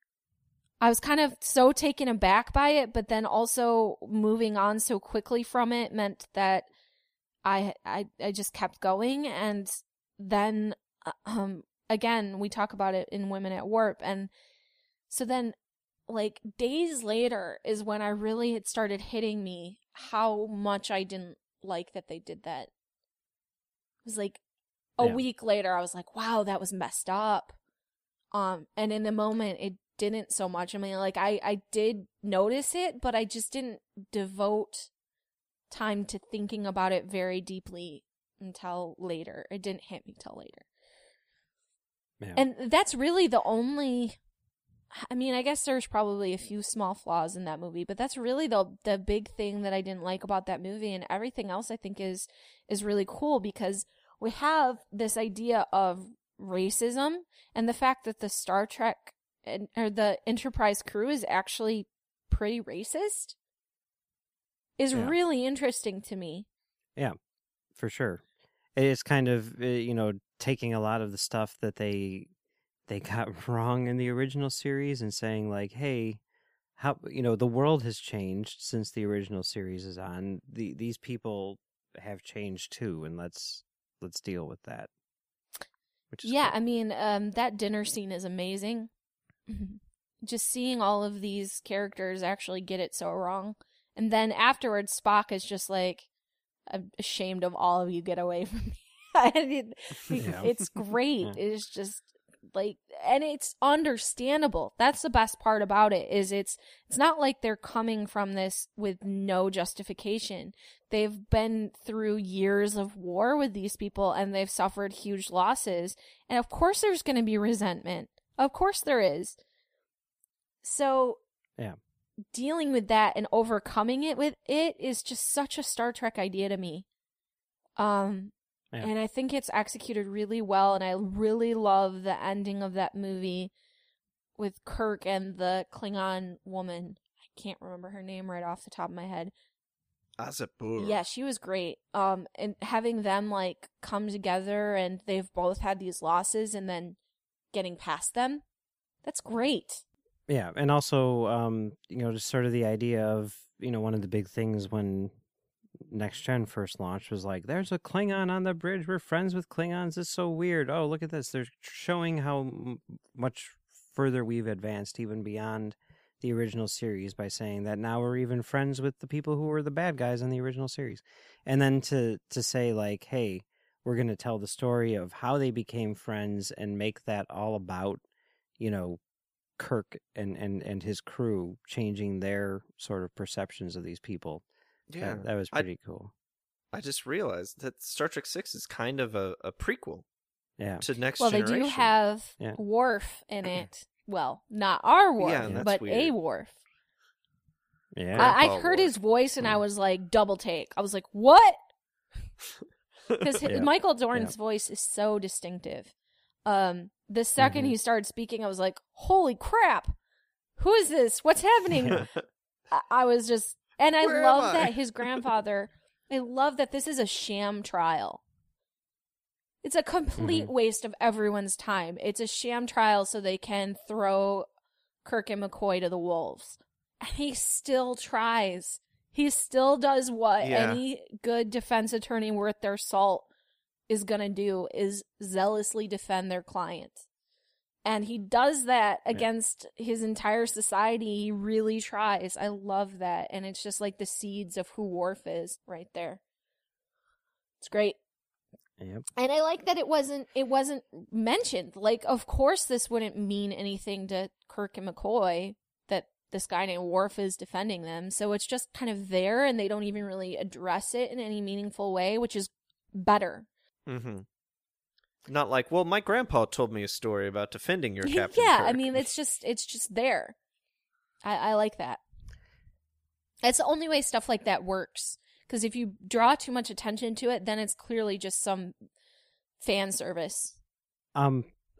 so taken aback by it, but then also moving on so quickly from it meant that I just kept going. And then, again, we talk about it in Women at Warp. And so then, like, days later is when I really had started hitting me how much I didn't like that they did that. It was like a week later, I was like, wow, that was messed up. And in the moment, it didn't so much. I mean, like, I did notice it, but I just didn't devote time to thinking about it very deeply until later. It didn't hit me till later. Yeah. And that's really the only, I mean, I guess there's probably a few small flaws in that movie, but that's really the big thing that I didn't like about that movie. And everything else I think is really cool because we have this idea of racism and the fact that the Star Trek or the Enterprise crew is actually pretty racist is really interesting to me. Yeah, for sure. It's kind of, taking a lot of the stuff that they got wrong in the original series and saying like, hey, how, the world has changed since the original series is on. These people have changed too, and let's deal with that. Which is cool. I mean, that dinner scene is amazing. Just seeing all of these characters actually get it so wrong. And then afterwards, Spock is just like, I'm ashamed of all of you, get away from me. It's great. Yeah. It's just like, and it's understandable. That's the best part about it, is it's not like they're coming from this with no justification. They've been through years of war with these people and they've suffered huge losses. And of course there's going to be resentment. Of course there is. So dealing with that and overcoming it with it is just such a Star Trek idea to me. And I think it's executed really well, and I really love the ending of that movie with Kirk and the Klingon woman. I can't remember her name right off the top of my head. Azapur. Yeah, she was great. And having them like come together and they've both had these losses and then getting past them, that's great. Yeah, and also, just sort of the idea of, one of the big things when Next Gen first launched was like, there's a Klingon on the bridge. We're friends with Klingons. It's so weird. Oh, look at this. They're showing how much further we've advanced even beyond the original series by saying that now we're even friends with the people who were the bad guys in the original series. And then to say like, hey, we're going to tell the story of how they became friends and make that all about, Kirk and his crew changing their sort of perceptions of these people. Yeah, that was pretty cool. I just realized that Star Trek 6 is kind of a prequel to Next Well, Generation. they do have Worf in it. Well, not our Worf, but weird. a Worf. Yeah, I heard his voice and I was like, double take. I was like, what? Because Michael Dorn's voice is so distinctive. The second he started speaking, I was like, holy crap. Who is this? What's happening? I was just... And I love that his grandfather, I love that this is a sham trial. It's a complete waste of everyone's time. It's a sham trial so they can throw Kirk and McCoy to the wolves. And he still tries. He still does what any good defense attorney worth their salt is going to do, is zealously defend their client. And he does that against his entire society. He really tries. I love that. And it's just like the seeds of who Worf is right there. It's great. Yep. And I like that it wasn't mentioned. Like, of course this wouldn't mean anything to Kirk and McCoy that this guy named Worf is defending them. So it's just kind of there and they don't even really address it in any meaningful way, which is better. Mm-hmm. Not like, well, my grandpa told me a story about defending your Captain Yeah, Kirk. I mean, it's just there. I like that. It's the only way stuff like that works. Because if you draw too much attention to it, then it's clearly just some fan service.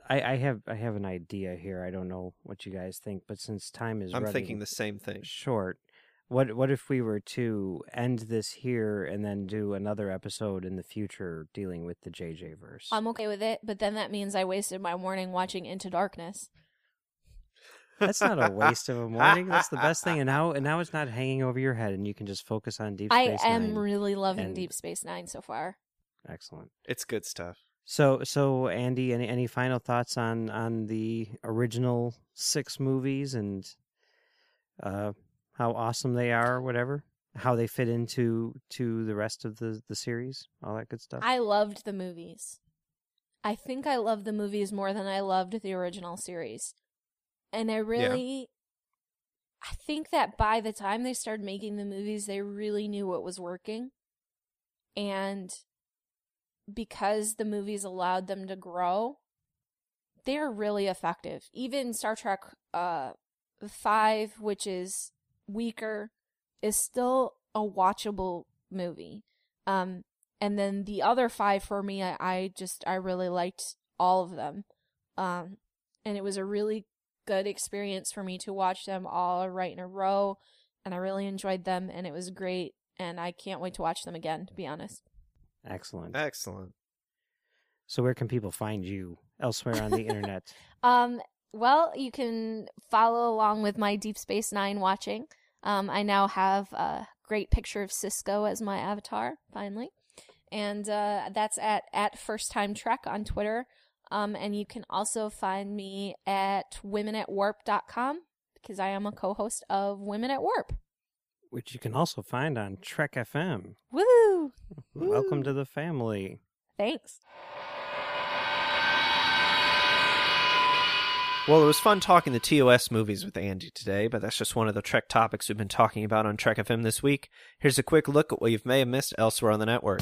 I have an idea here. I don't know what you guys think, but since time is I'm running thinking the same thing. short, what if we were to end this here and then do another episode in the future dealing with the JJ verse? I'm okay with it, but then that means I wasted my morning watching Into Darkness. That's not a waste of a morning. That's the best thing. And now it's not hanging over your head, and you can just focus on Deep Space I am Nine. really loving and- Deep Space Nine so far. Excellent. It's good stuff. So Andy, any final thoughts on the original 6 movies and how awesome they are, or whatever, how they fit into the rest of the series, all that good stuff? I loved the movies. I think I loved the movies more than I loved the original series. And I think that by the time they started making the movies, they really knew what was working. And because the movies allowed them to grow, they're really effective. Even Star Trek 5, which is weaker, is still a watchable movie. And then the other 5 for me, I really liked all of them. And it was a really good experience for me to watch them all right in a row, and I really enjoyed them, and it was great, and I can't wait to watch them again, to be honest. Excellent. So where can people find you elsewhere on the internet? Well, you can follow along with my Deep Space Nine watching. I now have a great picture of Cisco as my avatar, finally. And that's at First Time Trek on Twitter. And you can also find me at womenatwarp.com, because I am a co-host of Women at Warp. Which you can also find on Trek FM. Woo! Welcome to the family. Thanks. Well, it was fun talking the TOS movies with Andy today, but that's just one of the Trek topics we've been talking about on Trek FM this week. Here's a quick look at what you may have missed elsewhere on the network.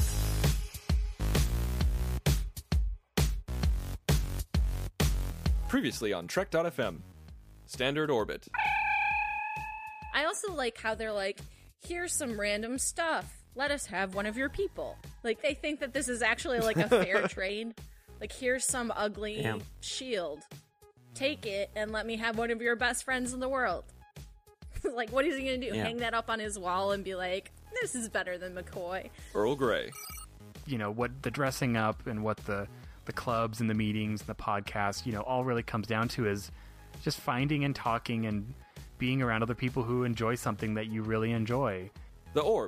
Previously on Trek.fm, Standard Orbit. I also like how they're like, here's some random stuff. Let us have one of your people. Like, they think that this is actually like a fair trade. Like, here's some ugly shield. Take it and let me have one of your best friends in the world. Like, what is he going to do? Yeah. Hang that up on his wall and be like, this is better than McCoy. Earl Grey. You know, what the dressing up and what the clubs and the meetings and the podcast, you know, all really comes down to is just finding and talking and being around other people who enjoy something that you really enjoy. The Orb.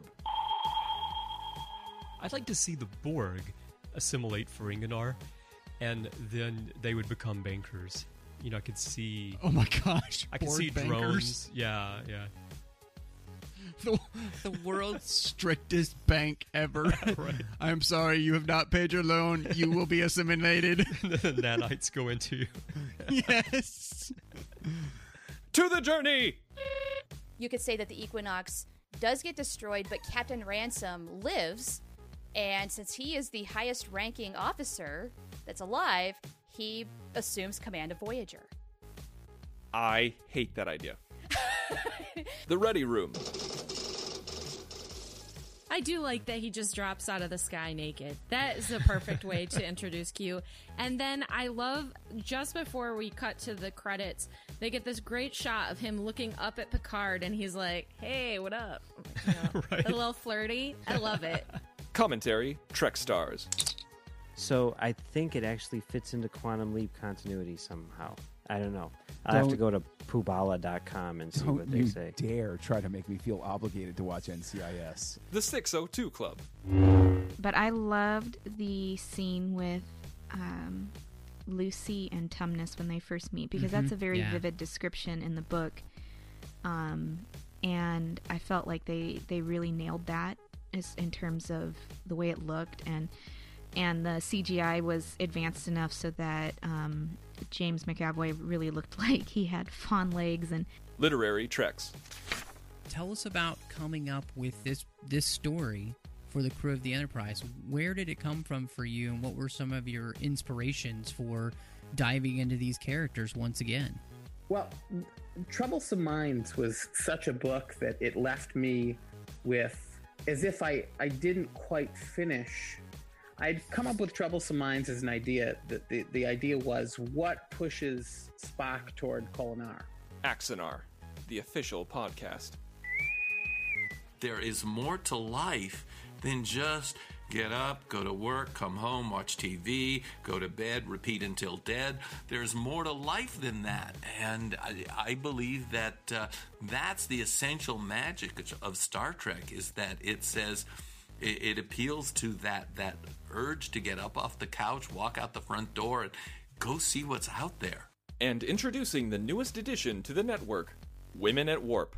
I'd like to see the Borg assimilate Ferenginar, and then they would become bankers. You know, I could see... Oh my gosh. I could Borg see bankers? drones. Yeah. The world's strictest bank ever. Right. I'm sorry, you have not paid your loan. You will be assimilated. The nanites go into you. Yes. To the journey! You could say that the Equinox does get destroyed, but Captain Ransom lives, and since he is the highest ranking officer that's alive, he assumes command of Voyager. I hate that idea. The Ready Room. I do like that he just drops out of the sky naked. That is the perfect way to introduce Q. And then I love, just before we cut to the credits, they get this great shot of him looking up at Picard, and he's like, hey, what up? You know, Right. A little flirty. I love it. Commentary, Trek Stars. So I think it actually fits into Quantum Leap continuity somehow. I don't know. I'll have to go to poobala.com and see what they say. Don't you dare try to make me feel obligated to watch NCIS. The 602 Club. But I loved the scene with Lucy and Tumnus when they first meet, because that's a very vivid description in the book. And I felt like they really nailed that in terms of the way it looked, and the CGI was advanced enough so that James McAvoy really looked like he had fawn legs. And Literary Treks. Tell us about coming up with this story for the crew of the Enterprise. Where did it come from for you, and what were some of your inspirations for diving into these characters once again? Well, Troublesome Minds was such a book that it left me with, as if I didn't quite finish I'd come up with Troublesome Minds as an idea. The idea was, what pushes Spock toward Kolinahr? Axanar, the official podcast. There is more to life than just get up, go to work, come home, watch TV, go to bed, repeat until dead. There's more to life than that. And I believe that that's the essential magic of Star Trek, is that it says it appeals to that urge to get up off the couch, walk out the front door, and go see what's out there. And introducing the newest addition to the network, Women at Warp.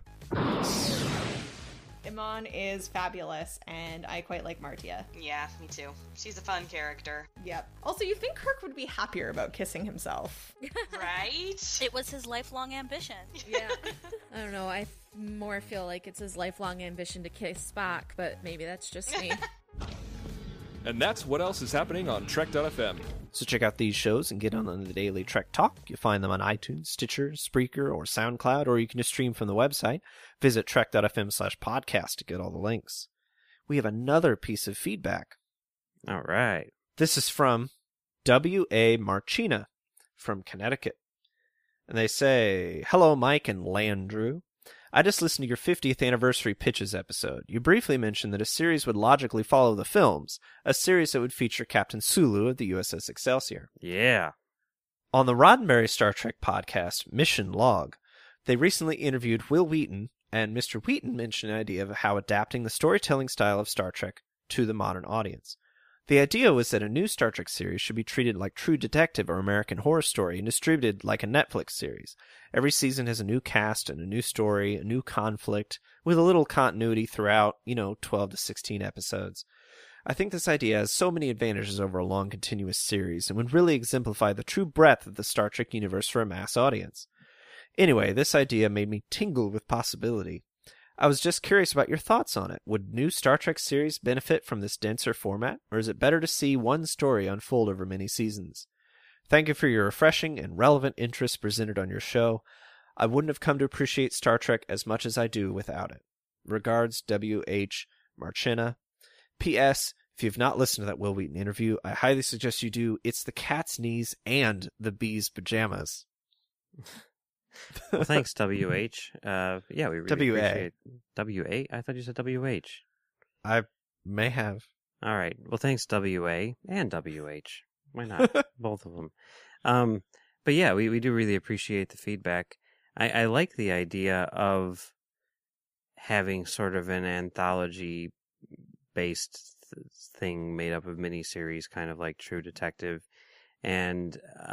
Iman is fabulous, and I quite like Martia. Yeah, me too. She's a fun character. Yep. Also, you think Kirk would be happier about kissing himself. Right? It was his lifelong ambition. Yeah. I don't know. I more feel like it's his lifelong ambition to kiss Spock, but maybe that's just me. And that's what else is happening on Trek.fm. So check out these shows and get on the Daily Trek Talk. You'll find them on iTunes, Stitcher, Spreaker, or SoundCloud, or you can just stream from the website. Visit trek.fm/podcast to get all the links. We have another piece of feedback. All right. This is from W.A. Marchina from Connecticut. And they say, "Hello, Mike and Landrew. I just listened to your 50th anniversary pitches episode. You briefly mentioned that a series would logically follow the films, a series that would feature Captain Sulu of the USS Excelsior. Yeah. On the Roddenberry Star Trek podcast, Mission Log, they recently interviewed Will Wheaton, and Mr. Wheaton mentioned an idea of how adapting the storytelling style of Star Trek to the modern audience. The idea was that a new Star Trek series should be treated like True Detective or American Horror Story and distributed like a Netflix series. Every season has a new cast and a new story, a new conflict, with a little continuity throughout, 12 to 16 episodes. I think this idea has so many advantages over a long continuous series and would really exemplify the true breadth of the Star Trek universe for a mass audience. Anyway, this idea made me tingle with possibility. I was just curious about your thoughts on it. Would new Star Trek series benefit from this denser format, or is it better to see one story unfold over many seasons? Thank you for your refreshing and relevant interests presented on your show. I wouldn't have come to appreciate Star Trek as much as I do without it. Regards, W.H. Marchena. P.S. If you've not listened to that Will Wheaton interview, I highly suggest you do. It's the cat's knees and the bee's pajamas." Well, thanks, WH. Yeah, we really W.A. appreciate W.A. I thought you said W.H. I may have. All right. Well, thanks, W.A. and W.H. Why not? Both of them. But yeah, we do really appreciate the feedback. I like the idea of having sort of an anthology-based thing made up of miniseries, kind of like True Detective. And,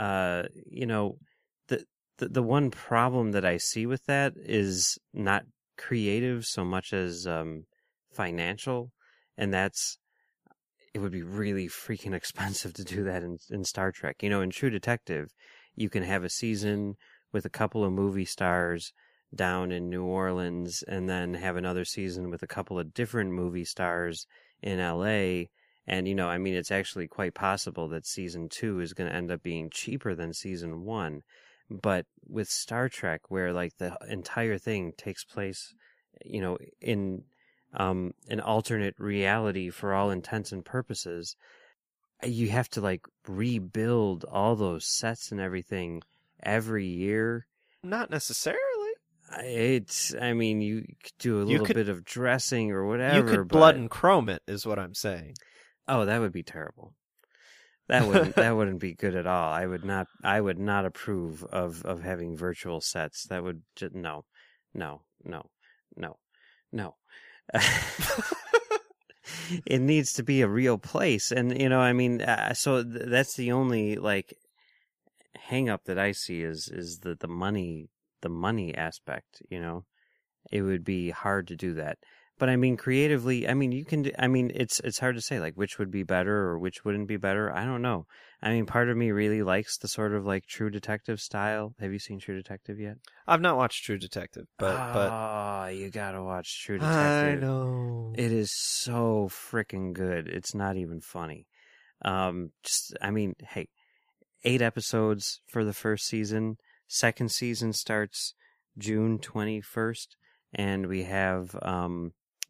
the one problem that I see with that is not creative so much as financial, and it would be really freaking expensive to do that in Star Trek. In True Detective, you can have a season with a couple of movie stars down in New Orleans, and then have another season with a couple of different movie stars in LA. And, it's actually quite possible that season 2 is going to end up being cheaper than season 1. But with Star Trek, where the entire thing takes place, in an alternate reality for all intents and purposes, you have to rebuild all those sets and everything every year. Not necessarily. You could do a little bit of dressing or whatever. You could blood and chrome it, is what I'm saying. Oh, that would be terrible. That wouldn't be good at all. I would not approve of having virtual sets. That would just no. It needs to be a real place, and so that's the only hang up that I see is the money aspect. It would be hard to do that. But creatively, you can do, it's hard to say, which would be better or which wouldn't be better. I don't know. Part of me really likes the sort of True Detective style. Have you seen True Detective yet? I've not watched True Detective, but you gotta watch True Detective. I know. It is so freaking good. It's not even funny. Hey, 8 episodes for the first season. Second season starts June 21st, and we have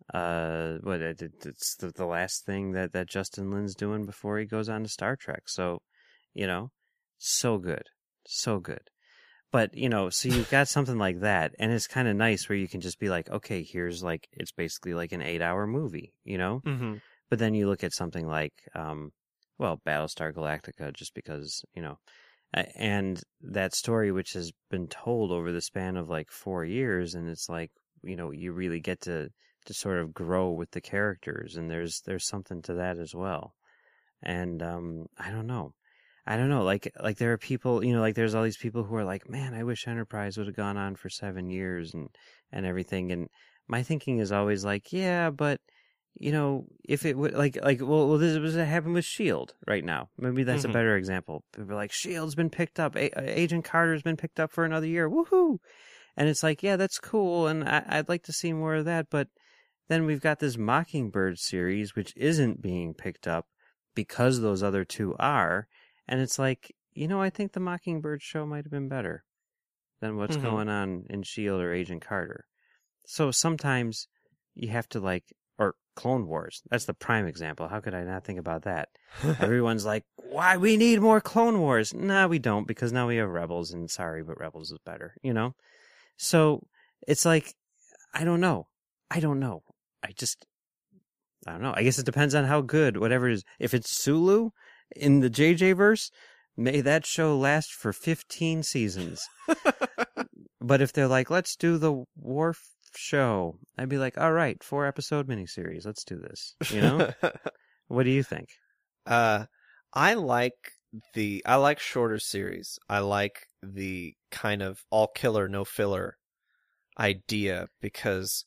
It's the last thing that Justin Lin's doing before he goes on to Star Trek. So, so good. So good. But, so you've got something like that, and it's kind of nice where you can just be like, okay, here's it's basically like an 8-hour movie, Mm-hmm. But then you look at something like, Battlestar Galactica, just because, and that story, which has been told over the span of 4 years, and it's you really get to sort of grow with the characters, and there's something to that as well. And I don't know. Like there are people, there's all these people who are like, man, I wish Enterprise would have gone on for 7 years and everything. And my thinking is always yeah, but if it would well, this was happening with S.H.I.E.L.D. right now. Maybe that's a better example. People are like, S.H.I.E.L.D.'s been picked up. Agent Carter's been picked up for another year. Woohoo! And it's yeah, that's cool. And I'd like to see more of that. But then we've got this Mockingbird series, which isn't being picked up because those other two are. And it's I think the Mockingbird show might have been better than what's going on in S.H.I.E.L.D. or Agent Carter. So sometimes you have to or Clone Wars. That's the prime example. How could I not think about that? Everyone's like, why? We need more Clone Wars. Nah, we don't, because now we have Rebels, and sorry, but Rebels is better, So it's I don't know. I don't know. I don't know. I guess it depends on how good whatever it is. If it's Sulu in the JJ verse, may that show last for 15 seasons. But if they're let's do the Worf show, I'd be all right, 4-episode miniseries. Let's do this. What do you think? I like shorter series. I like the kind of all killer, no filler idea because,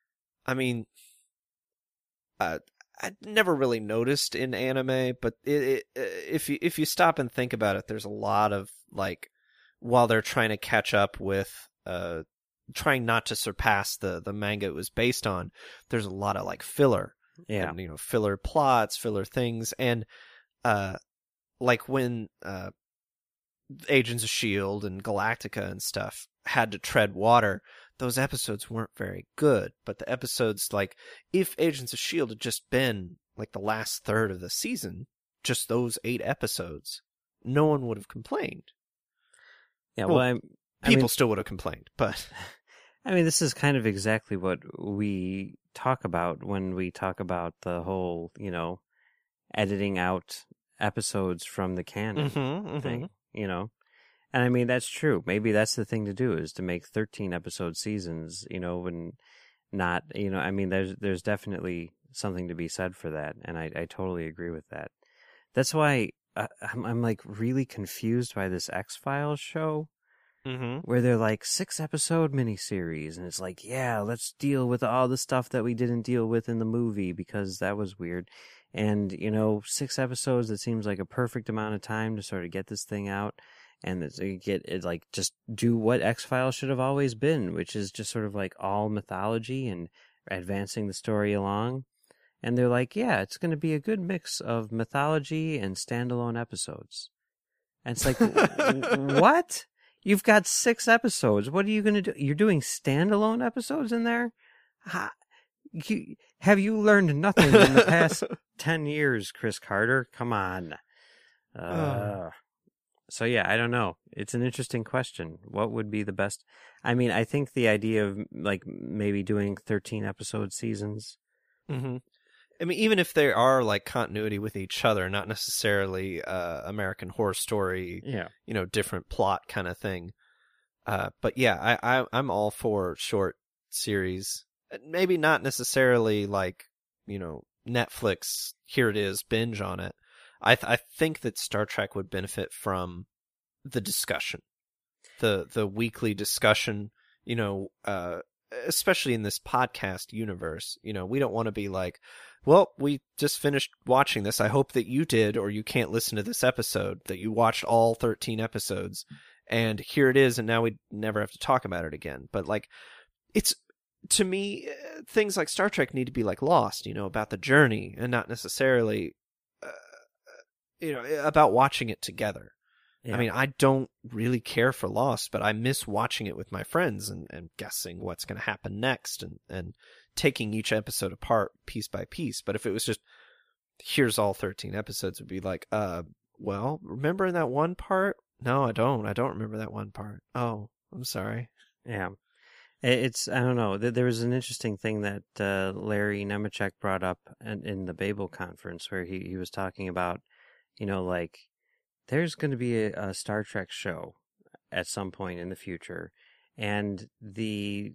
I never really noticed in anime, but if you stop and think about it, there's a lot of while they're trying to catch up with, trying not to surpass the manga it was based on, there's a lot of filler, and, filler plots, filler things, and when Agents of S.H.I.E.L.D. and Galactica and stuff had to tread water, those episodes weren't very good. But the episodes, if Agents of S.H.I.E.L.D. had just been, the last third of the season, just those 8 episodes, no one would have complained. Yeah, people still would have complained, but... this is kind of exactly what we talk about when we talk about the whole, editing out episodes from the canon thing, And that's true. Maybe that's the thing to do, is to make 13-episode seasons, and not, there's definitely something to be said for that, and I totally agree with that. That's why I'm really confused by this X-Files show, where they're 6-episode miniseries, and it's yeah, let's deal with all the stuff that we didn't deal with in the movie because that was weird. And, 6 episodes, it seems like a perfect amount of time to sort of get this thing out. And get it, just do what X-Files should have always been, which is just sort of all mythology and advancing the story along. And they're yeah, it's going to be a good mix of mythology and standalone episodes. And it's what? You've got 6 episodes. What are you going to do? You're doing standalone episodes in there? Have you learned nothing in the past 10 years, Chris Carter? Come on. So yeah, I don't know. It's an interesting question. What would be the best? I think the idea of maybe doing 13-episode seasons. Mm-hmm. Even if they are continuity with each other, not necessarily American Horror Story, different plot kind of thing. But yeah, I'm all for short series. Maybe not necessarily Netflix, here it is, binge on it. I think that Star Trek would benefit from the discussion, the weekly discussion, especially in this podcast universe. We don't want to be well, we just finished watching this. I hope that you did, or you can't listen to this episode, that you watched all 13 episodes, and here it is, and now we never have to talk about it again. But it's, to me, things like Star Trek need to be Lost, about the journey, and not necessarily about watching it together. I mean, I don't really care for Lost, but I miss watching it with my friends and guessing what's going to happen next and taking each episode apart piece by piece. But if it was just, here's all 13 episodes, would be like, well, remember in that one part? No, I don't remember that one part. Oh, I'm sorry. Yeah. It's, I don't know. There was an interesting thing that Larry Nemechek brought up in the Babel conference where he was talking about, like, there's going to be a Star Trek show at some point in the future, and the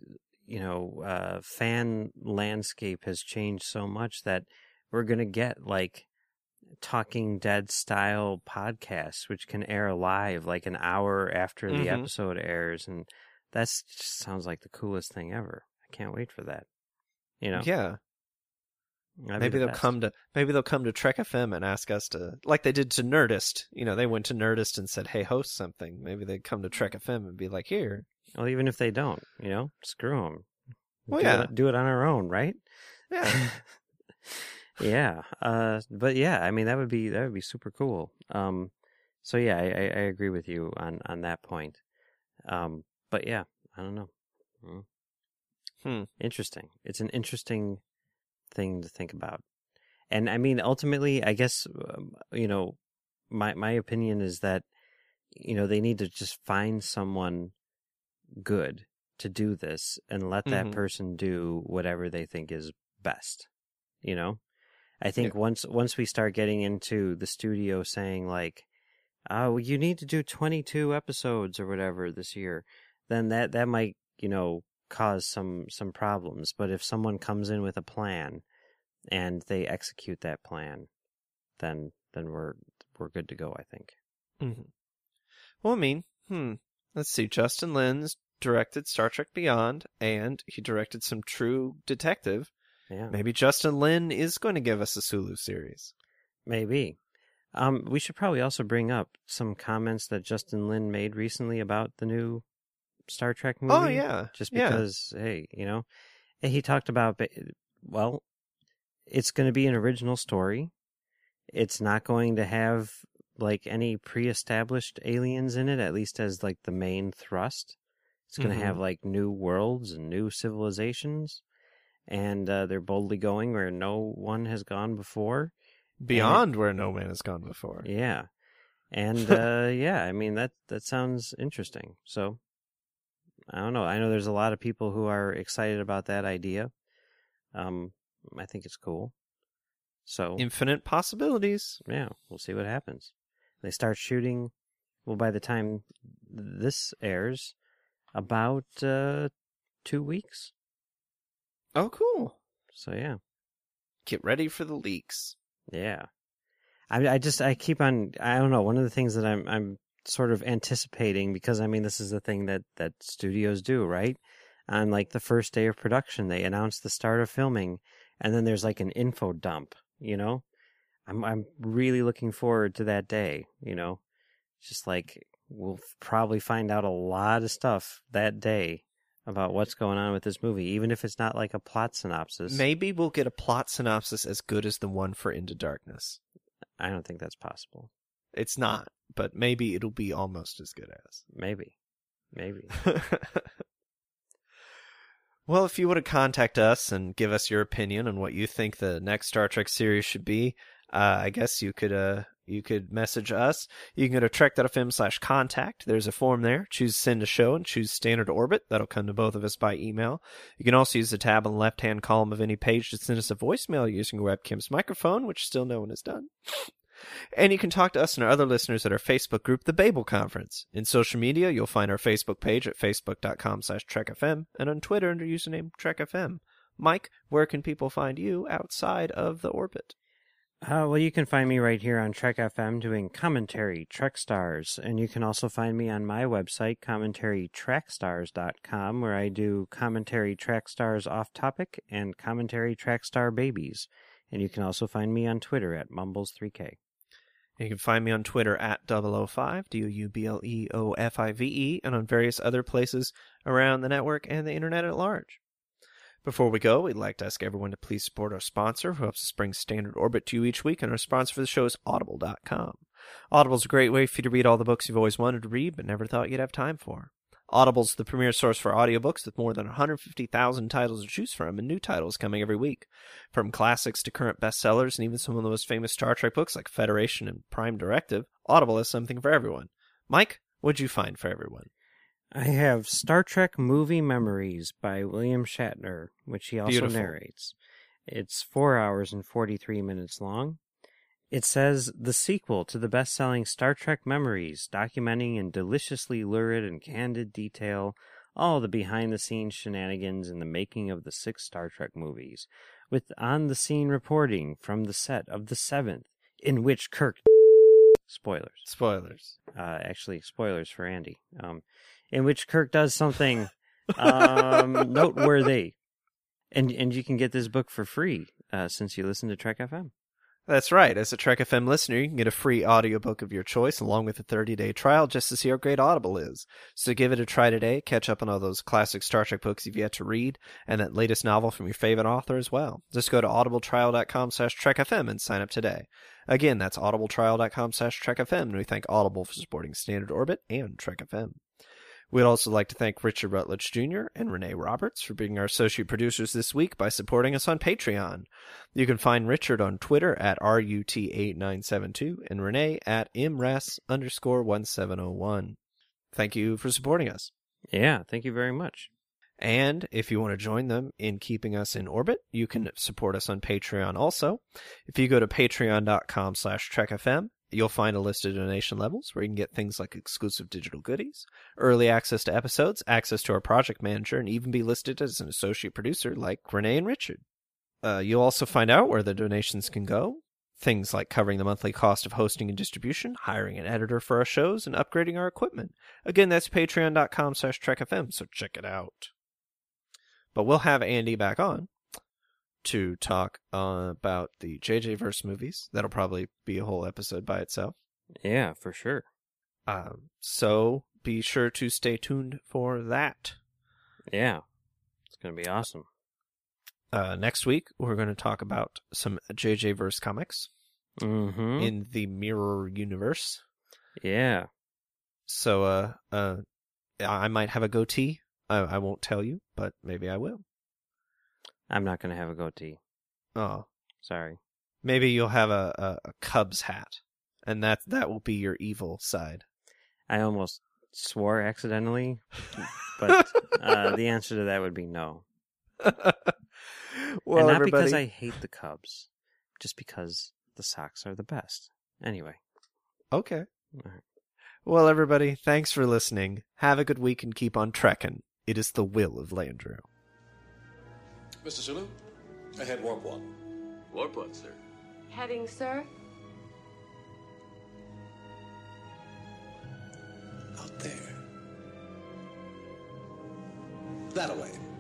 fan landscape has changed so much that we're going to get like Talking Dead style podcasts, which can air live like an hour after the episode airs, and that just sounds like the coolest thing ever. I can't wait for that. Yeah. Maybe they'll come to Trek FM and ask us to, like they did to Nerdist. They went to Nerdist and said, "Hey, host something." Maybe they'd come to Trek FM and be like, "Here." Well, even if they don't, screw them. Well, do it on our own, right? Yeah. Yeah. But yeah, I mean that would be super cool. So yeah, I agree with you on that point. But yeah, I don't know. Interesting. It's an interesting thing to think about. And I mean, ultimately, I guess, my opinion is that, they need to just find someone good to do this and let that person do whatever they think is best. I think once we start getting into the studio saying like, oh, you need to do 22 episodes or whatever this year, then that might, cause some problems. But if someone comes in with a plan and they execute that plan, then we're good to go, I think. Mm-hmm. Well, I mean, let's see. Justin Lin's directed Star Trek Beyond, and he directed some True Detective. Yeah. Maybe Justin Lin is going to give us a Sulu series. Maybe. We should probably also bring up some comments that Justin Lin made recently about the new Star Trek movie. Oh, yeah. Just because, hey, he talked about, well, it's going to be an original story. It's not going to have, like, any pre-established aliens in it, at least as, like, the main thrust. It's going to have, like, new worlds and new civilizations. And they're boldly going where no one has gone before. Beyond where no man has gone before. Yeah. And, yeah, I mean, that sounds interesting. So, I don't know. I know there's a lot of people who are excited about that idea. I think it's cool. So infinite possibilities. Yeah, we'll see what happens. They start shooting, well, by the time this airs, about 2 weeks. Oh, cool. So, yeah. Get ready for the leaks. Yeah. I keep on, I don't know, one of the things that I'm sort of anticipating, because I mean, this is the thing that studios do, right? On like the first day of production, they announce the start of filming, and then there's like an info dump, I'm really looking forward to that day, just like we'll probably find out a lot of stuff that day about what's going on with this movie, even if it's not like a plot synopsis. Maybe we'll get a plot synopsis as good as the one for Into Darkness. I don't think that's possible. It's not, but maybe it'll be almost as good as. Maybe. Well, if you want to contact us and give us your opinion on what you think the next Star Trek series should be, I guess you could message us. You can go to trek.fm/contact. There's a form there. Choose Send a Show and choose Standard Orbit. That'll come to both of us by email. You can also use the tab on the left-hand column of any page to send us a voicemail using a webcam's microphone, which still no one has done. And you can talk to us and our other listeners at our Facebook group, The Babel Conference. In social media, you'll find our Facebook page at facebook.com/TrekFM and on Twitter under username TrekFM. Mike, where can people find you outside of the orbit? Well, you can find me right here on Trek FM doing commentary, Trek Stars. And you can also find me on my website, commentarytrackstars.com, where I do commentary Track Stars Off Topic and commentary Track Star Babies. And you can also find me on Twitter at Mumbles3K. You can find me on Twitter at 005, DOUBLEOFIVE, and on various other places around the network and the internet at large. Before we go, we'd like to ask everyone to please support our sponsor, who helps us bring Standard Orbit to you each week, and our sponsor for the show is Audible.com. Audible's a great way for you to read all the books you've always wanted to read but never thought you'd have time for. Audible's the premier source for audiobooks with more than 150,000 titles to choose from and new titles coming every week. From classics to current bestsellers and even some of the most famous Star Trek books like Federation and Prime Directive, Audible has something for everyone. Mike, what'd you find for everyone? I have Star Trek Movie Memories by William Shatner, which he also narrates. It's 4 hours and 43 minutes long. It says, the sequel to the best-selling Star Trek Memories, documenting in deliciously lurid and candid detail all the behind-the-scenes shenanigans in the making of the 6 Star Trek movies, with on-the-scene reporting from the set of the 7th, in which Kirk... Spoilers. Actually, spoilers for Andy. In which Kirk does something noteworthy. And you can get this book for free since you listen to Trek FM. That's right. As a Trek FM listener, you can get a free audiobook of your choice along with a 30-day trial just to see how great Audible is. So give it a try today. Catch up on all those classic Star Trek books you've yet to read and that latest novel from your favorite author as well. Just go to audibletrial.com/trekfm and sign up today. Again, that's audibletrial.com/trekfm, and we thank Audible for supporting Standard Orbit and Trek FM. We'd also like to thank Richard Rutledge Jr. and Renee Roberts for being our associate producers this week by supporting us on Patreon. You can find Richard on Twitter at RUT8972 and Renee at MRES_1701. Thank you for supporting us. Yeah, thank you very much. And if you want to join them in keeping us in orbit, you can support us on Patreon also. If you go to patreon.com/trekfm, you'll find a list of donation levels where you can get things like exclusive digital goodies, early access to episodes, access to our project manager, and even be listed as an associate producer like Renee and Richard. You'll also find out where the donations can go. Things like covering the monthly cost of hosting and distribution, hiring an editor for our shows, and upgrading our equipment. Again, that's patreon.com/trekfm, so check it out. But we'll have Andy back on to talk about the JJ Verse movies. That'll probably be a whole episode by itself. Yeah, for sure. So be sure to stay tuned for that. Yeah, it's going to be awesome. Next week, we're going to talk about some JJ Verse comics in the Mirror Universe. Yeah. So I might have a goatee. I won't tell you, but maybe I will. I'm not going to have a goatee. Oh. Sorry. Maybe you'll have a Cubs hat, and that will be your evil side. I almost swore accidentally, but the answer to that would be no. Well, and not because I hate the Cubs, just because the Sox are the best. Anyway. Okay. All right. Well, everybody, thanks for listening. Have a good week and keep on trekking. It is the will of Landru. Mr. Sulu, ahead warp 1. Warp 1, sir. Heading, sir? Out there. That away.